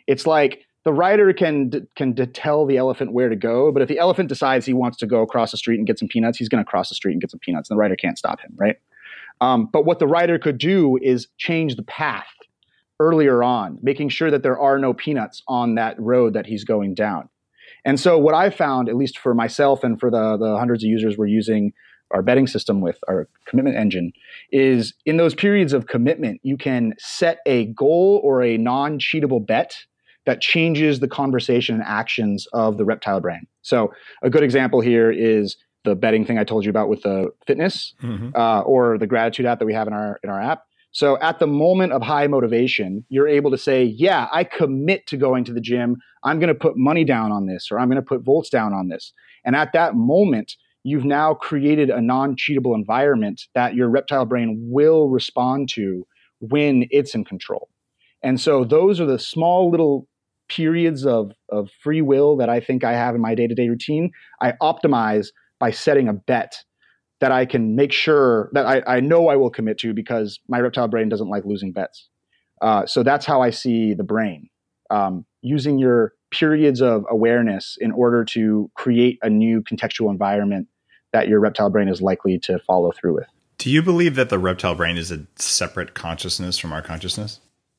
It's like the rider can tell the elephant where to go, but if the elephant decides he wants to go across the street and get some peanuts, he's going to cross the street and get some peanuts, and the rider can't stop him, right? But what the rider could do is change the path earlier on, making sure that there are no peanuts on that road that he's going down. And so what I found, at least for myself and for the hundreds of users we're using our betting system with, our commitment engine, is in those periods of commitment, you can set a goal or a non-cheatable bet that changes the conversation and actions of the reptile brain. So a good example here is the betting thing I told you about with the fitness, or the gratitude app that we have in our app. So at the moment of high motivation, you're able to say, yeah, I commit to going to the gym. I'm going to put money down on this, or I'm going to put volts down on this. And at that moment, you've now created a non-cheatable environment that your reptile brain will respond to when it's in control. And so those are the small little periods of free will that I think I have in my day-to-day routine. I optimize by setting a bet that I can make sure that I know I will commit to, because my reptile brain doesn't like losing bets. So that's how I see the brain. Using your periods of awareness in order to create a new contextual environment that your reptile brain is likely to follow through with. Do you believe that the reptile brain is a separate consciousness from our consciousness?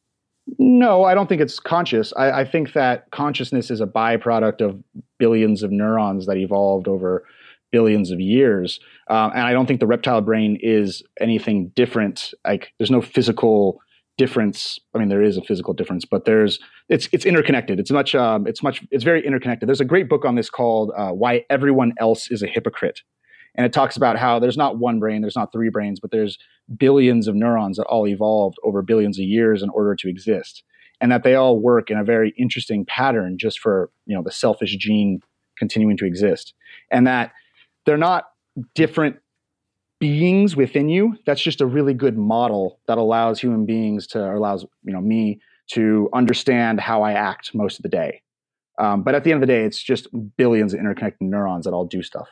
No, I don't think it's conscious. I think that consciousness is a byproduct of billions of neurons that evolved over billions of years. And I don't think the reptile brain is anything different. Like, there's no physical difference. I mean, there is a physical difference, but it's interconnected. It's very interconnected. There's a great book on this called Why Everyone Else is a Hypocrite. And it talks about how there's not one brain, there's not three brains, but there's billions of neurons that all evolved over billions of years in order to exist. And that they all work in a very interesting pattern just for, the selfish gene continuing to exist. And that they're not different beings within you. That's just a really good model that allows human beings me to understand how I act most of the day. But at the end of the day, it's just billions of interconnected neurons that all do stuff.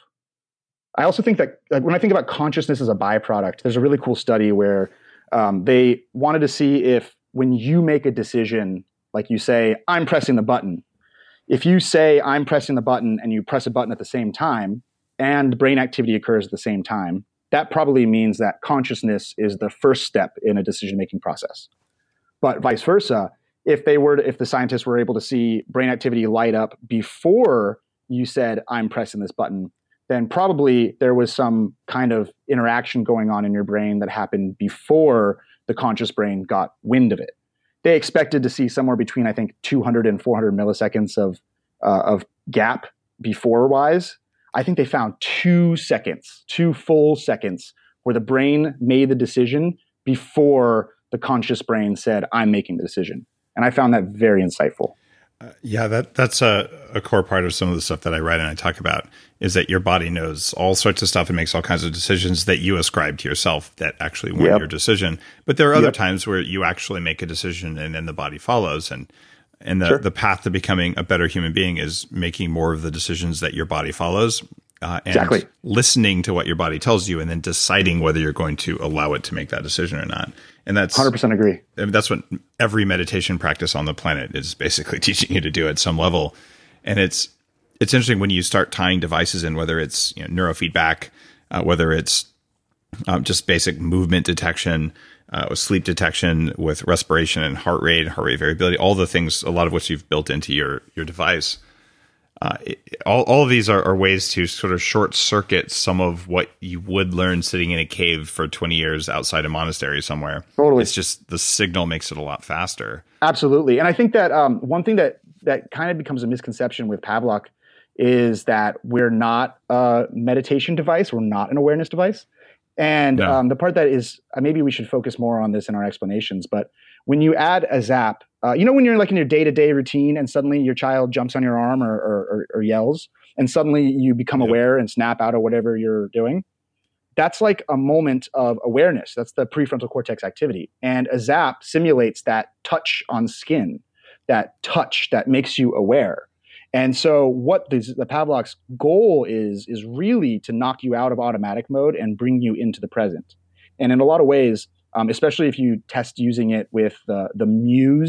I also think that, like, when I think about consciousness as a byproduct, there's a really cool study where they wanted to see if, when you make a decision, like you say, I'm pressing the button, if you say I'm pressing the button and you press a button at the same time and brain activity occurs at the same time, that probably means that consciousness is the first step in a decision-making process. But vice versa, if the scientists were able to see brain activity light up before you said I'm pressing this button, then probably there was some kind of interaction going on in your brain that happened before the conscious brain got wind of it. They expected to see somewhere between, I think, 200 and 400 milliseconds of gap before-wise. I think they found 2 full seconds where the brain made the decision before the conscious brain said, I'm making the decision. And I found that very insightful. That's a core part of some of the stuff that I write and I talk about, is that your body knows all sorts of stuff and makes all kinds of decisions that you ascribe to yourself that actually weren't your decision. But there are other times where you actually make a decision and then the body follows. And the path to becoming a better human being is making more of the decisions that your body follows, and listening to what your body tells you and then deciding whether you're going to allow it to make that decision or not. And that's 100% agree. I mean, that's what every meditation practice on the planet is basically teaching you to do at some level. And it's interesting when you start tying devices in, whether it's neurofeedback, whether it's just basic movement detection, with sleep detection, with respiration and heart rate variability, all the things, a lot of which you've built into your device. All of these are ways to sort of short circuit some of what you would learn sitting in a cave for 20 years outside a monastery somewhere. Totally. It's just the signal makes it a lot faster. Absolutely. And I think that one thing that kind of becomes a misconception with Pavlok is that we're not a meditation device. We're not an awareness device. And the part that is, maybe we should focus more on this in our explanations, but when you add a zap, when you're like in your day-to-day routine and suddenly your child jumps on your arm or yells, and suddenly you become aware and snap out of whatever you're doing, that's like a moment of awareness. That's the prefrontal cortex activity. And a zap simulates that touch on skin, that touch that makes you aware. And so what the Pavlov's goal is really to knock you out of automatic mode and bring you into the present. And in a lot of ways, especially if you test using it with the Muse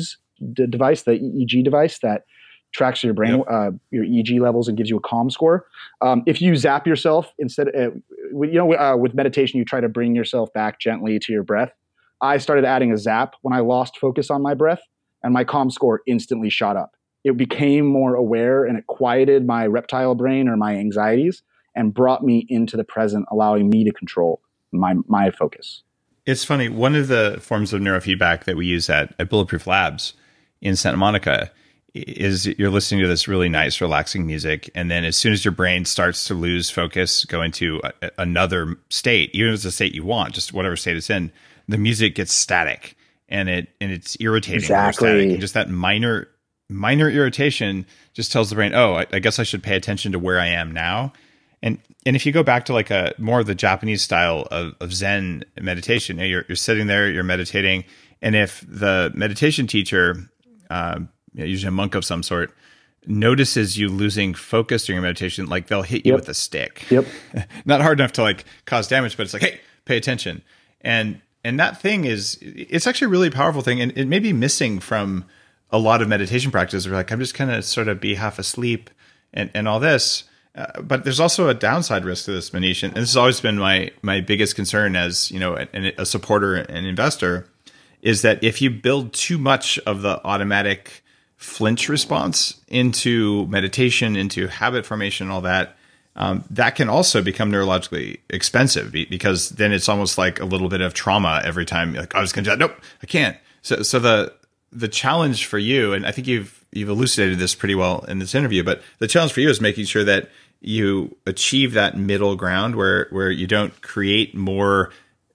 device, the EEG device that tracks your brain, your EEG levels and gives you a calm score. If you zap yourself instead, with meditation, you try to bring yourself back gently to your breath. I started adding a zap when I lost focus on my breath, and my calm score instantly shot up. It became more aware, and it quieted my reptile brain or my anxieties and brought me into the present, allowing me to control my focus. It's funny. One of the forms of neurofeedback that we use at Bulletproof Labs in Santa Monica is you're listening to this really nice, relaxing music. And then as soon as your brain starts to lose focus, go into another state, even if it's a state you want, just whatever state it's in, the music gets static and it's irritating. Exactly. And just that minor irritation just tells the brain, oh, I guess I should pay attention to where I am now. And if you go back to like a more of the Japanese style of Zen meditation, you're sitting there, you're meditating, and if the meditation teacher, usually a monk of some sort, notices you losing focus during your meditation, like they'll hit you with a stick. Yep. Not hard enough to like cause damage, but it's like, hey, pay attention. And that thing it's actually a really powerful thing, and it may be missing from a lot of meditation practices. Where like I'm just kind of sort of be half asleep and all this. But there's also a downside risk to this, Manish, and this has always been my biggest concern as a supporter and investor, is that if you build too much of the automatic flinch response into meditation, into habit formation, all that, that can also become neurologically expensive because then it's almost like a little bit of trauma every time. You're like, I was going to do that. Nope, I can't. So the challenge for you, and I think you've elucidated this pretty well in this interview, but the challenge for you is making sure that you achieve that middle ground where you don't create more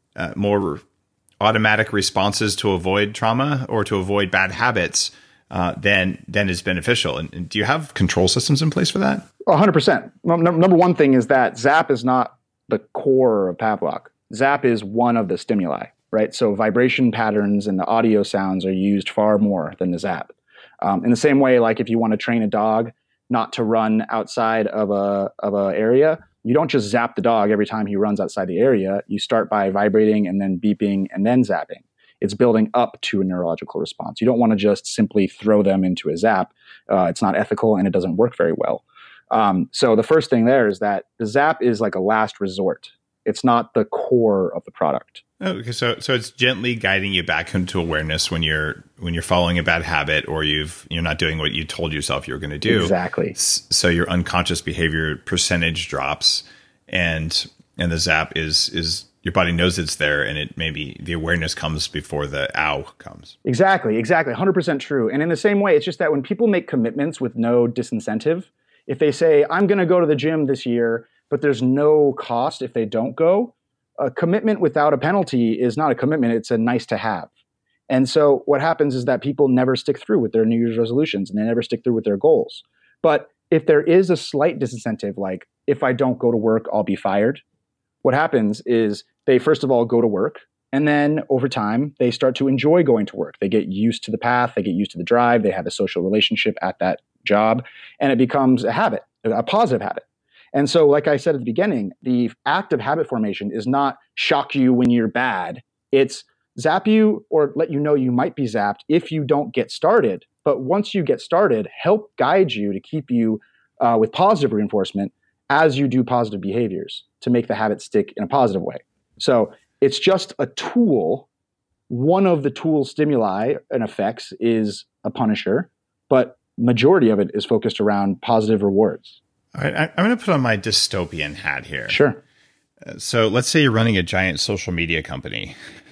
automatic responses to avoid trauma or to avoid bad habits than is beneficial. And do you have control systems in place for that? 100%. Number one thing is that Zap is not the core of Pavlok. Zap is one of the stimuli, right? So vibration patterns and the audio sounds are used far more than the Zap. In the same way, like if you want to train a dog not to run outside of a area, you don't just zap the dog every time he runs outside the area. You start by vibrating and then beeping and then zapping. It's building up to a neurological response. You don't want to just simply throw them into a zap. It's not ethical and it doesn't work very well. So the first thing there is that the zap is like a last resort. It's not the core of the product. Okay, so it's gently guiding you back into awareness when you're following a bad habit or you're not doing what you told yourself you were going to do. Exactly. So your unconscious behavior percentage drops, and the zap is your body knows it's there, and it maybe the awareness comes before the ow comes. Exactly, 100% true. And in the same way, it's just that when people make commitments with no disincentive, if they say I'm going to go to the gym this year, but there's no cost if they don't go. A commitment without a penalty is not a commitment. It's a nice to have. And so what happens is that people never stick through with their New Year's resolutions and they never stick through with their goals. But if there is a slight disincentive, like if I don't go to work, I'll be fired. What happens is they first of all go to work. And then over time, they start to enjoy going to work. They get used to the path. They get used to the drive. They have a social relationship at that job. And it becomes a habit, a positive habit. And so, like I said at the beginning, the act of habit formation is not shock you when you're bad. It's zap you or let you know you might be zapped if you don't get started. But once you get started, help guide you to keep you with positive reinforcement as you do positive behaviors to make the habit stick in a positive way. So it's just a tool. One of the tool stimuli and effects is a punisher, but majority of it is focused around positive rewards. All right, I'm going to put on my dystopian hat here. Sure. So let's say you're running a giant social media company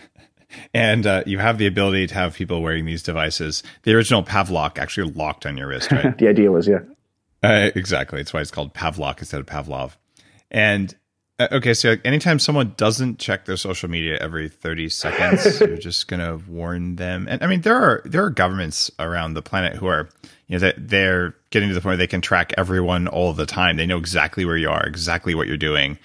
and you have the ability to have people wearing these devices. The original Pavlok actually locked on your wrist, right? The idea was, yeah. Exactly. That's why it's called Pavlok instead of Pavlov. And okay, so anytime someone doesn't check their social media every 30 seconds, you're just going to warn them. And I mean, there are governments around the planet who are, they're getting to the point where they can track everyone all the time. They know exactly where you are, exactly what you're doing,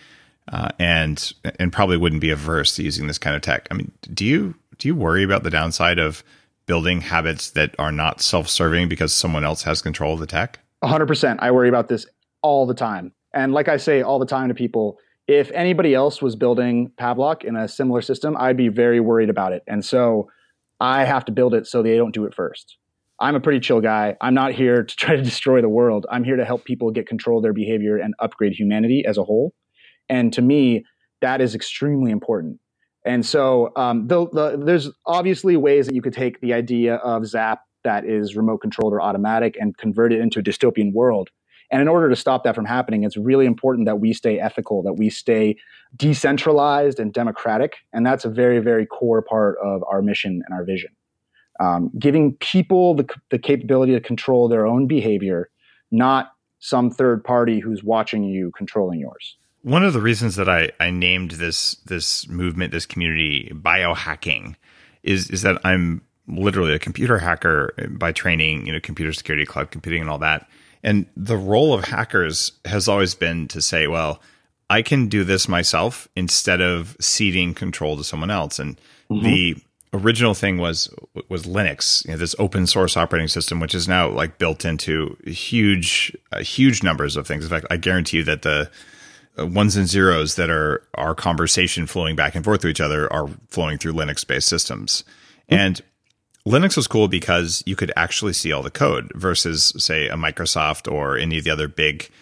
and probably wouldn't be averse to using this kind of tech. I mean, do you worry about the downside of building habits that are not self-serving because someone else has control of the tech? 100%. I worry about this all the time. And like I say all the time to people, if anybody else was building Pavlok in a similar system, I'd be very worried about it. And so I have to build it so they don't do it first. I'm a pretty chill guy. I'm not here to try to destroy the world. I'm here to help people get control of their behavior and upgrade humanity as a whole. And to me, that is extremely important. And so there's obviously ways that you could take the idea of Zap that is remote controlled or automatic and convert it into a dystopian world. And in order to stop that from happening, it's really important that we stay ethical, that we stay decentralized and democratic. And that's a very, very core part of our mission and our vision. Giving people the capability to control their own behavior, not some third party who's watching you controlling yours. One of the reasons that I named this movement, this community, biohacking, is that I'm literally a computer hacker by training, computer security, cloud computing, and all that. And the role of hackers has always been to say, well, I can do this myself instead of ceding control to someone else. And the original thing was Linux, this open source operating system, which is now like built into huge numbers of things. In fact, I guarantee you that the ones and zeros that are our conversation flowing back and forth to each other are flowing through Linux-based systems. And Linux was cool because you could actually see all the code versus, say, a Microsoft or any of the other big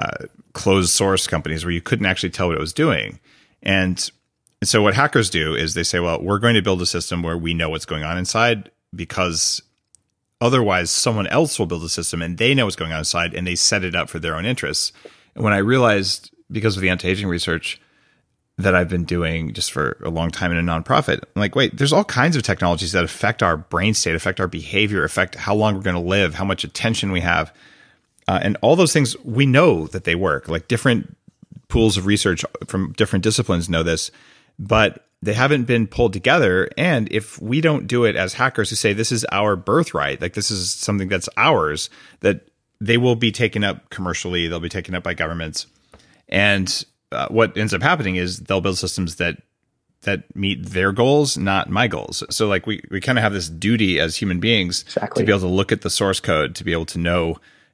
closed source companies where you couldn't actually tell what it was doing. And so what hackers do is they say, well, we're going to build a system where we know what's going on inside, because otherwise someone else will build a system and they know what's going on inside and they set it up for their own interests. And when I realized, because of the anti-aging research that I've been doing just for a long time in a nonprofit, I'm like, wait, there's all kinds of technologies that affect our brain state, affect our behavior, affect how long we're going to live, how much attention we have. And all those things, we know that they work. Like different pools of research from different disciplines know this, but they haven't been pulled together. And if we don't do it as hackers who say this is our birthright, like this is something that's ours, that they will be taken up commercially, they'll be taken up by governments. And what ends up happening is they'll build systems that meet their goals, not my goals. So like we kind of have this duty as human beings to be able to look at the source code, to be able to know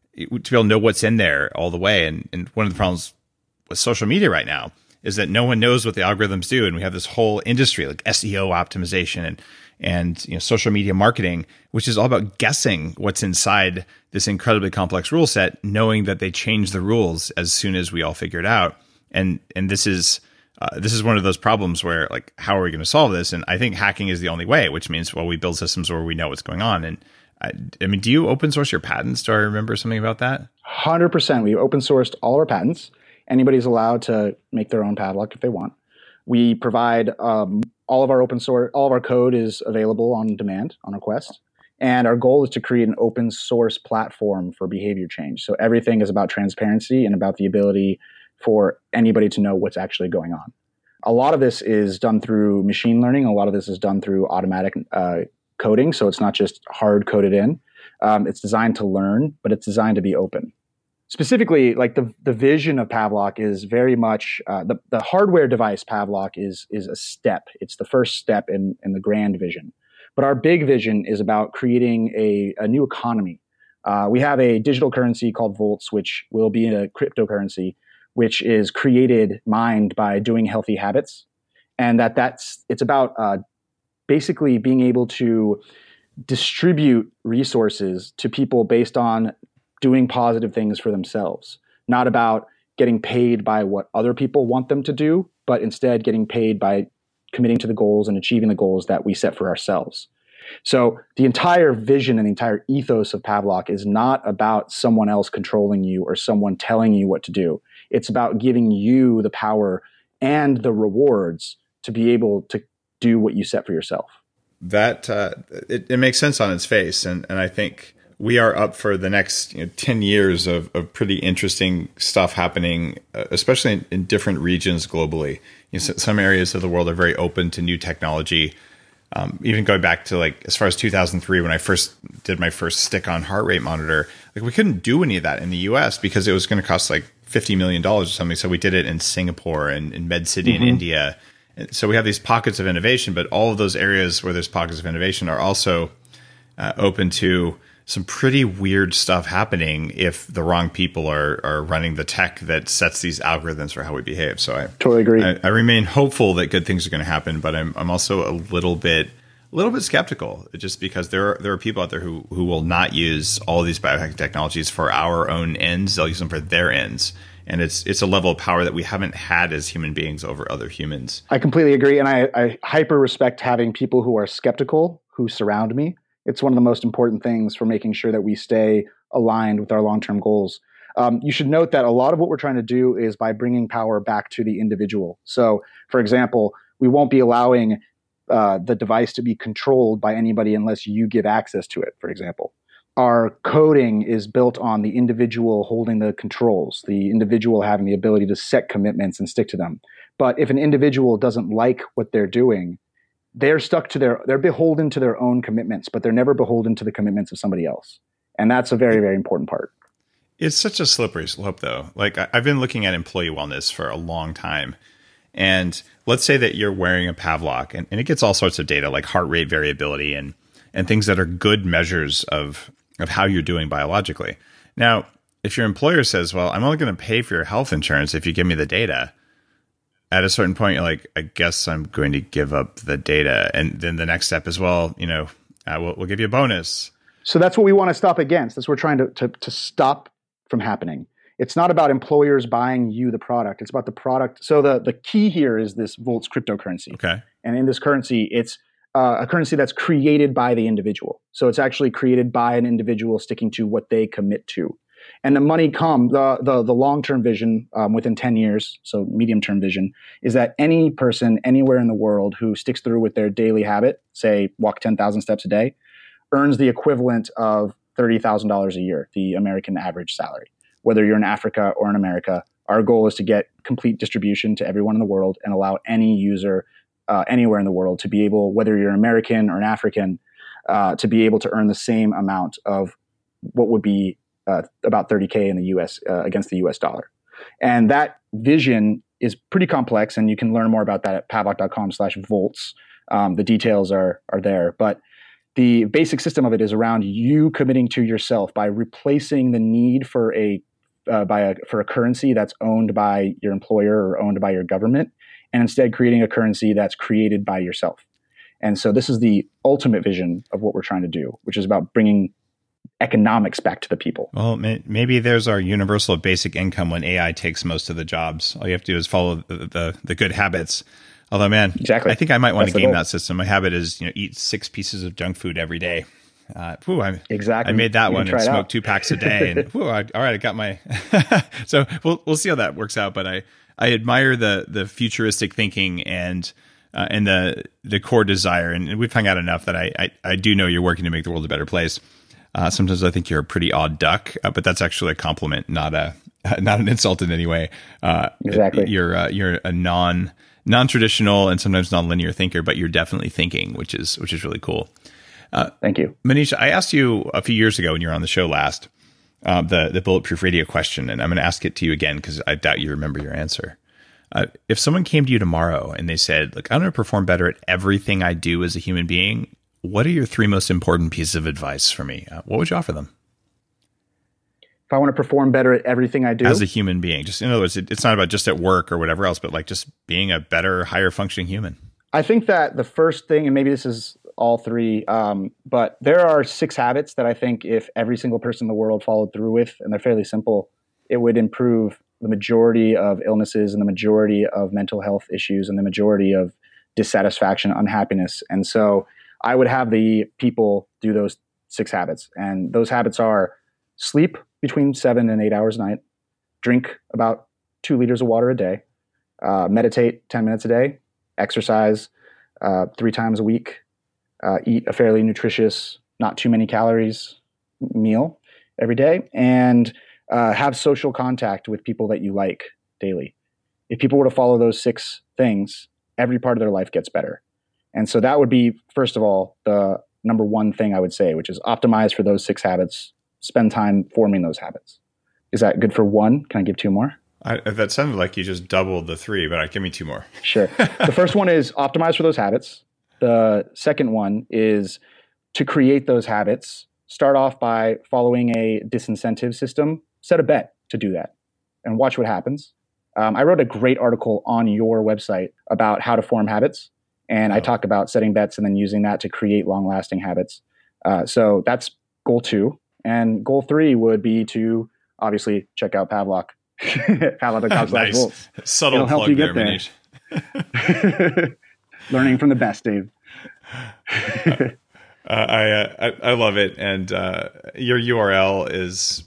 what's in there all the way. And one of the problems with social media right now is that no one knows what the algorithms do. And we have this whole industry like SEO optimization and social media marketing, which is all about guessing what's inside this incredibly complex rule set, knowing that they change the rules as soon as we all figure it out. And this is one of those problems where, like, how are we going to solve this? And I think hacking is the only way, which means, well, we build systems where we know what's going on. And I mean, do you open source your patents? Do I remember something about that? 100%. We open sourced all our patents. Anybody's allowed to make their own padlock if they want. We provide all of our code is available on demand, on request. And our goal is to create an open source platform for behavior change. So everything is about transparency and about the ability for anybody to know what's actually going on. A lot of this is done through machine learning. A lot of this is done through automatic coding. So it's not just hard coded in. It's designed to learn, but it's designed to be open. Specifically, like the vision of Pavlok is very much the hardware device. Pavlok is a step. It's the first step in the grand vision. But our big vision is about creating a new economy. We have a digital currency called Volts, which will be a cryptocurrency, which is mined by doing healthy habits. And it's about basically being able to distribute resources to people based on doing positive things for themselves, not about getting paid by what other people want them to do, but instead getting paid by committing to the goals and achieving the goals that we set for ourselves. So the entire vision and the entire ethos of Pavlok is not about someone else controlling you or someone telling you what to do. It's about giving you the power and the rewards to be able to do what you set for yourself. That it makes sense on its face, and I think we are up for the next 10 years of pretty interesting stuff happening, especially in different regions globally. Some areas of the world are very open to new technology. Even going back to like as far as 2003, when I first did my first stick-on heart rate monitor, like we couldn't do any of that in the U.S. because it was going to cost like $50 million or something. So we did it in Singapore and in Med City in India. And so we have these pockets of innovation, but all of those areas where there's pockets of innovation are also open to some pretty weird stuff happening if the wrong people are running the tech that sets these algorithms for how we behave. So I totally agree. I remain hopeful that good things are going to happen, but I'm also a little bit a little bit skeptical, just because there are people out there who will not use all of these biohacking technologies for our own ends. They'll use them for their ends. And it's a level of power that we haven't had as human beings over other humans. I completely agree. And I hyper respect having people who are skeptical who surround me. It's one of the most important things for making sure that we stay aligned with our long-term goals. You should note that a lot of what we're trying to do is by bringing power back to the individual. So, for example, we won't be allowing the device to be controlled by anybody unless you give access to it, for example. Our coding is built on the individual holding the controls, the individual having the ability to set commitments and stick to them. But if an individual doesn't like what they're doing, they're beholden to their own commitments, but they're never beholden to the commitments of somebody else. And that's a very, very important part. It's such a slippery slope, though. Like, I've been looking at employee wellness for a long time. And let's say that you're wearing a Pavlok, and it gets all sorts of data like heart rate variability and things that are good measures of how you're doing biologically. Now, if your employer says, well, I'm only going to pay for your health insurance if you give me the data, at a certain point, you're like, I guess I'm going to give up the data. And then the next step is, well, we'll give you a bonus. So that's what we want to stop against. That's what we're trying to stop from happening. It's not about employers buying you the product. It's about the product. So the key here is this Volts cryptocurrency. Okay. And in this currency, it's a currency that's created by the individual. So it's actually created by an individual sticking to what they commit to. And the money the long-term vision within 10 years, so medium-term vision, is that any person anywhere in the world who sticks through with their daily habit, say walk 10,000 steps a day, earns the equivalent of $30,000 a year, the American average salary. Whether you're in Africa or in America, our goal is to get complete distribution to everyone in the world and allow any user anywhere in the world to be able, whether you're American or an African, to be able to earn the same amount of what would be about 30K in the US against the US dollar. And that vision is pretty complex, and you can learn more about that at pavlok.com/volts. The details are there. But the basic system of it is around you committing to yourself by replacing the need for a currency that's owned by your employer or owned by your government, and instead creating a currency that's created by yourself. And so this is the ultimate vision of what we're trying to do, which is about bringing economics back to the people. Well, maybe there's our universal basic income when AI takes most of the jobs. All you have to do is follow the good habits. Although, man, exactly. I think I might want to game that system. My habit is, eat 6 pieces of junk food every day. Exactly. I made that one and smoked 2 packs a day. And all right, I got my. So we'll see how that works out. But I admire the futuristic thinking and the core desire. And we've hung out enough that I do know you're working to make the world a better place. Sometimes I think you're a pretty odd duck, but that's actually a compliment, not an insult in any way. Exactly. You're a non-traditional and sometimes non-linear thinker, but you're definitely thinking, which is really cool. Thank you. Manish, I asked you a few years ago when you were on the show last, the Bulletproof Radio question, and I'm going to ask it to you again because I doubt you remember your answer. If someone came to you tomorrow and they said, look, I'm going to perform better at everything I do as a human being, what are your 3 most important pieces of advice for me? What would you offer them? If I want to perform better at everything I do as a human being, just in other words, it's not about just at work or whatever else, but like just being a better, higher functioning human. I think that the first thing, and maybe this is all 3, but there are 6 habits that I think if every single person in the world followed through with, and they're fairly simple, it would improve the majority of illnesses and the majority of mental health issues and the majority of dissatisfaction, unhappiness. And so I would have the people do those 6 habits. And those habits are sleep between 7 and 8 hours a night, drink about 2 liters of water a day, meditate 10 minutes a day, exercise 3 times a week, eat a fairly nutritious, not too many calories meal every day, and have social contact with people that you like daily. If people were to follow those 6 things, every part of their life gets better. And so that would be, first of all, the number one thing I would say, which is optimize for those 6 habits. Spend time forming those habits. Is that good for 1? Can I give 2 more? That sounded like you just doubled the 3, but give me 2 more. Sure. The first one is optimize for those habits. The second one is to create those habits. Start off by following a disincentive system. Set a bet to do that and watch what happens. I wrote a great article on your website about how to form habits. And I talk about setting bets and then using that to create long-lasting habits. So that's goal 2. And goal 3 would be to obviously check out Pavlok. Pavlok.com/Volts. Nice. Subtle It'll help plug you get there, there. Learning from the best, Dave. I love it. And your URL is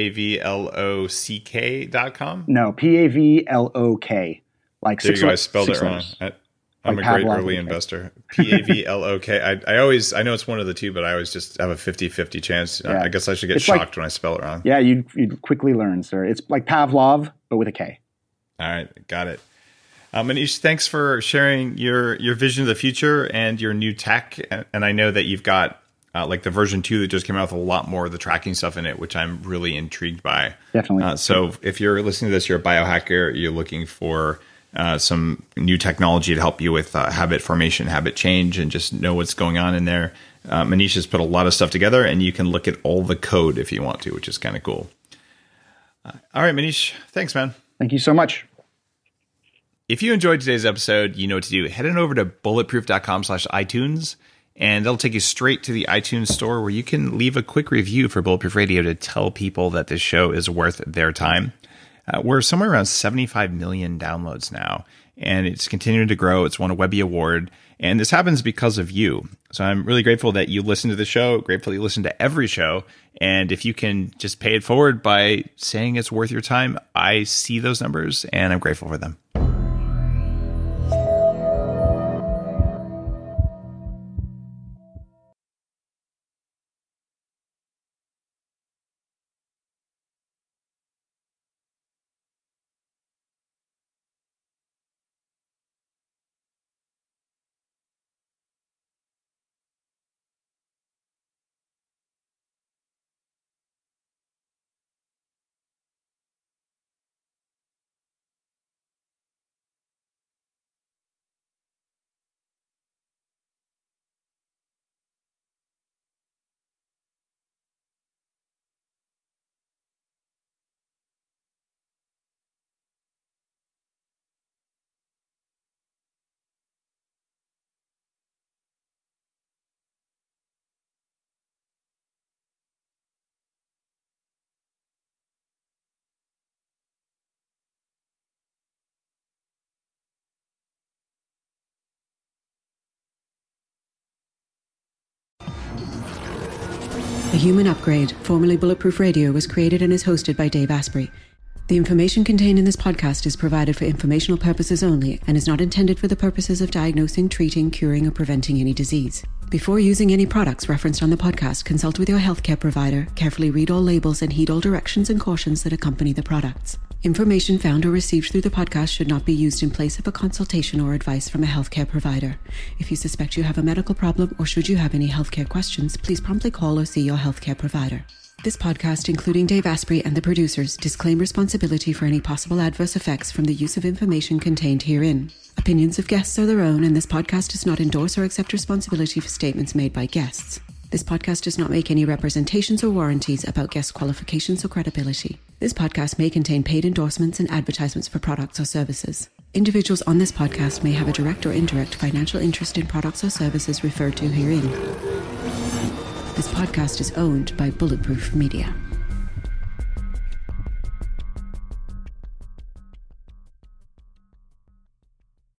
pavlock.com? No, Pavlok. Like there you go. I spelled it wrong. I'm like a great Pavlok early investor. Pavlok. I always, I know it's one of the two, but I always just have a 50-50 chance. Yeah. I guess I should get It's shocked when I spell it wrong. Yeah, you'd quickly learn, sir. It's like Pavlov, but with a K. All right. Got it. Manish, thanks for sharing your vision of the future and your new tech. And I know that you've got like the version 2 that just came out with a lot more of the tracking stuff in it, which I'm really intrigued by. Definitely. So if you're listening to this, you're a biohacker, you're looking for some new technology to help you with habit formation, habit change, and just know what's going on in there. Manish has put a lot of stuff together, and you can look at all the code if you want to, which is kind of cool. All right, Manish, thanks, man. Thank you so much. If you enjoyed today's episode, you know what to do. Head on over to bulletproof.com/iTunes, and that'll take you straight to the iTunes store where you can leave a quick review for Bulletproof Radio to tell people that this show is worth their time. We're somewhere around 75 million downloads now, and it's continuing to grow. It's won a Webby Award, and this happens because of you. So I'm really grateful that you listen to the show, grateful you listen to every show, and if you can just pay it forward by saying it's worth your time, I see those numbers, and I'm grateful for them. The Human Upgrade, formerly Bulletproof Radio, was created and is hosted by Dave Asprey. The information contained in this podcast is provided for informational purposes only and is not intended for the purposes of diagnosing, treating, curing, or preventing any disease. Before using any products referenced on the podcast, consult with your healthcare provider, carefully read all labels, and heed all directions and cautions that accompany the products. Information found or received through the podcast should not be used in place of a consultation or advice from a healthcare provider. If you suspect you have a medical problem or should you have any healthcare questions, please promptly call or see your healthcare provider. This podcast, including Dave Asprey and the producers, disclaim responsibility for any possible adverse effects from the use of information contained herein. Opinions of guests are their own, and this podcast does not endorse or accept responsibility for statements made by guests. This podcast does not make any representations or warranties about guest qualifications or credibility. This podcast may contain paid endorsements and advertisements for products or services. Individuals on this podcast may have a direct or indirect financial interest in products or services referred to herein. This podcast is owned by Bulletproof Media.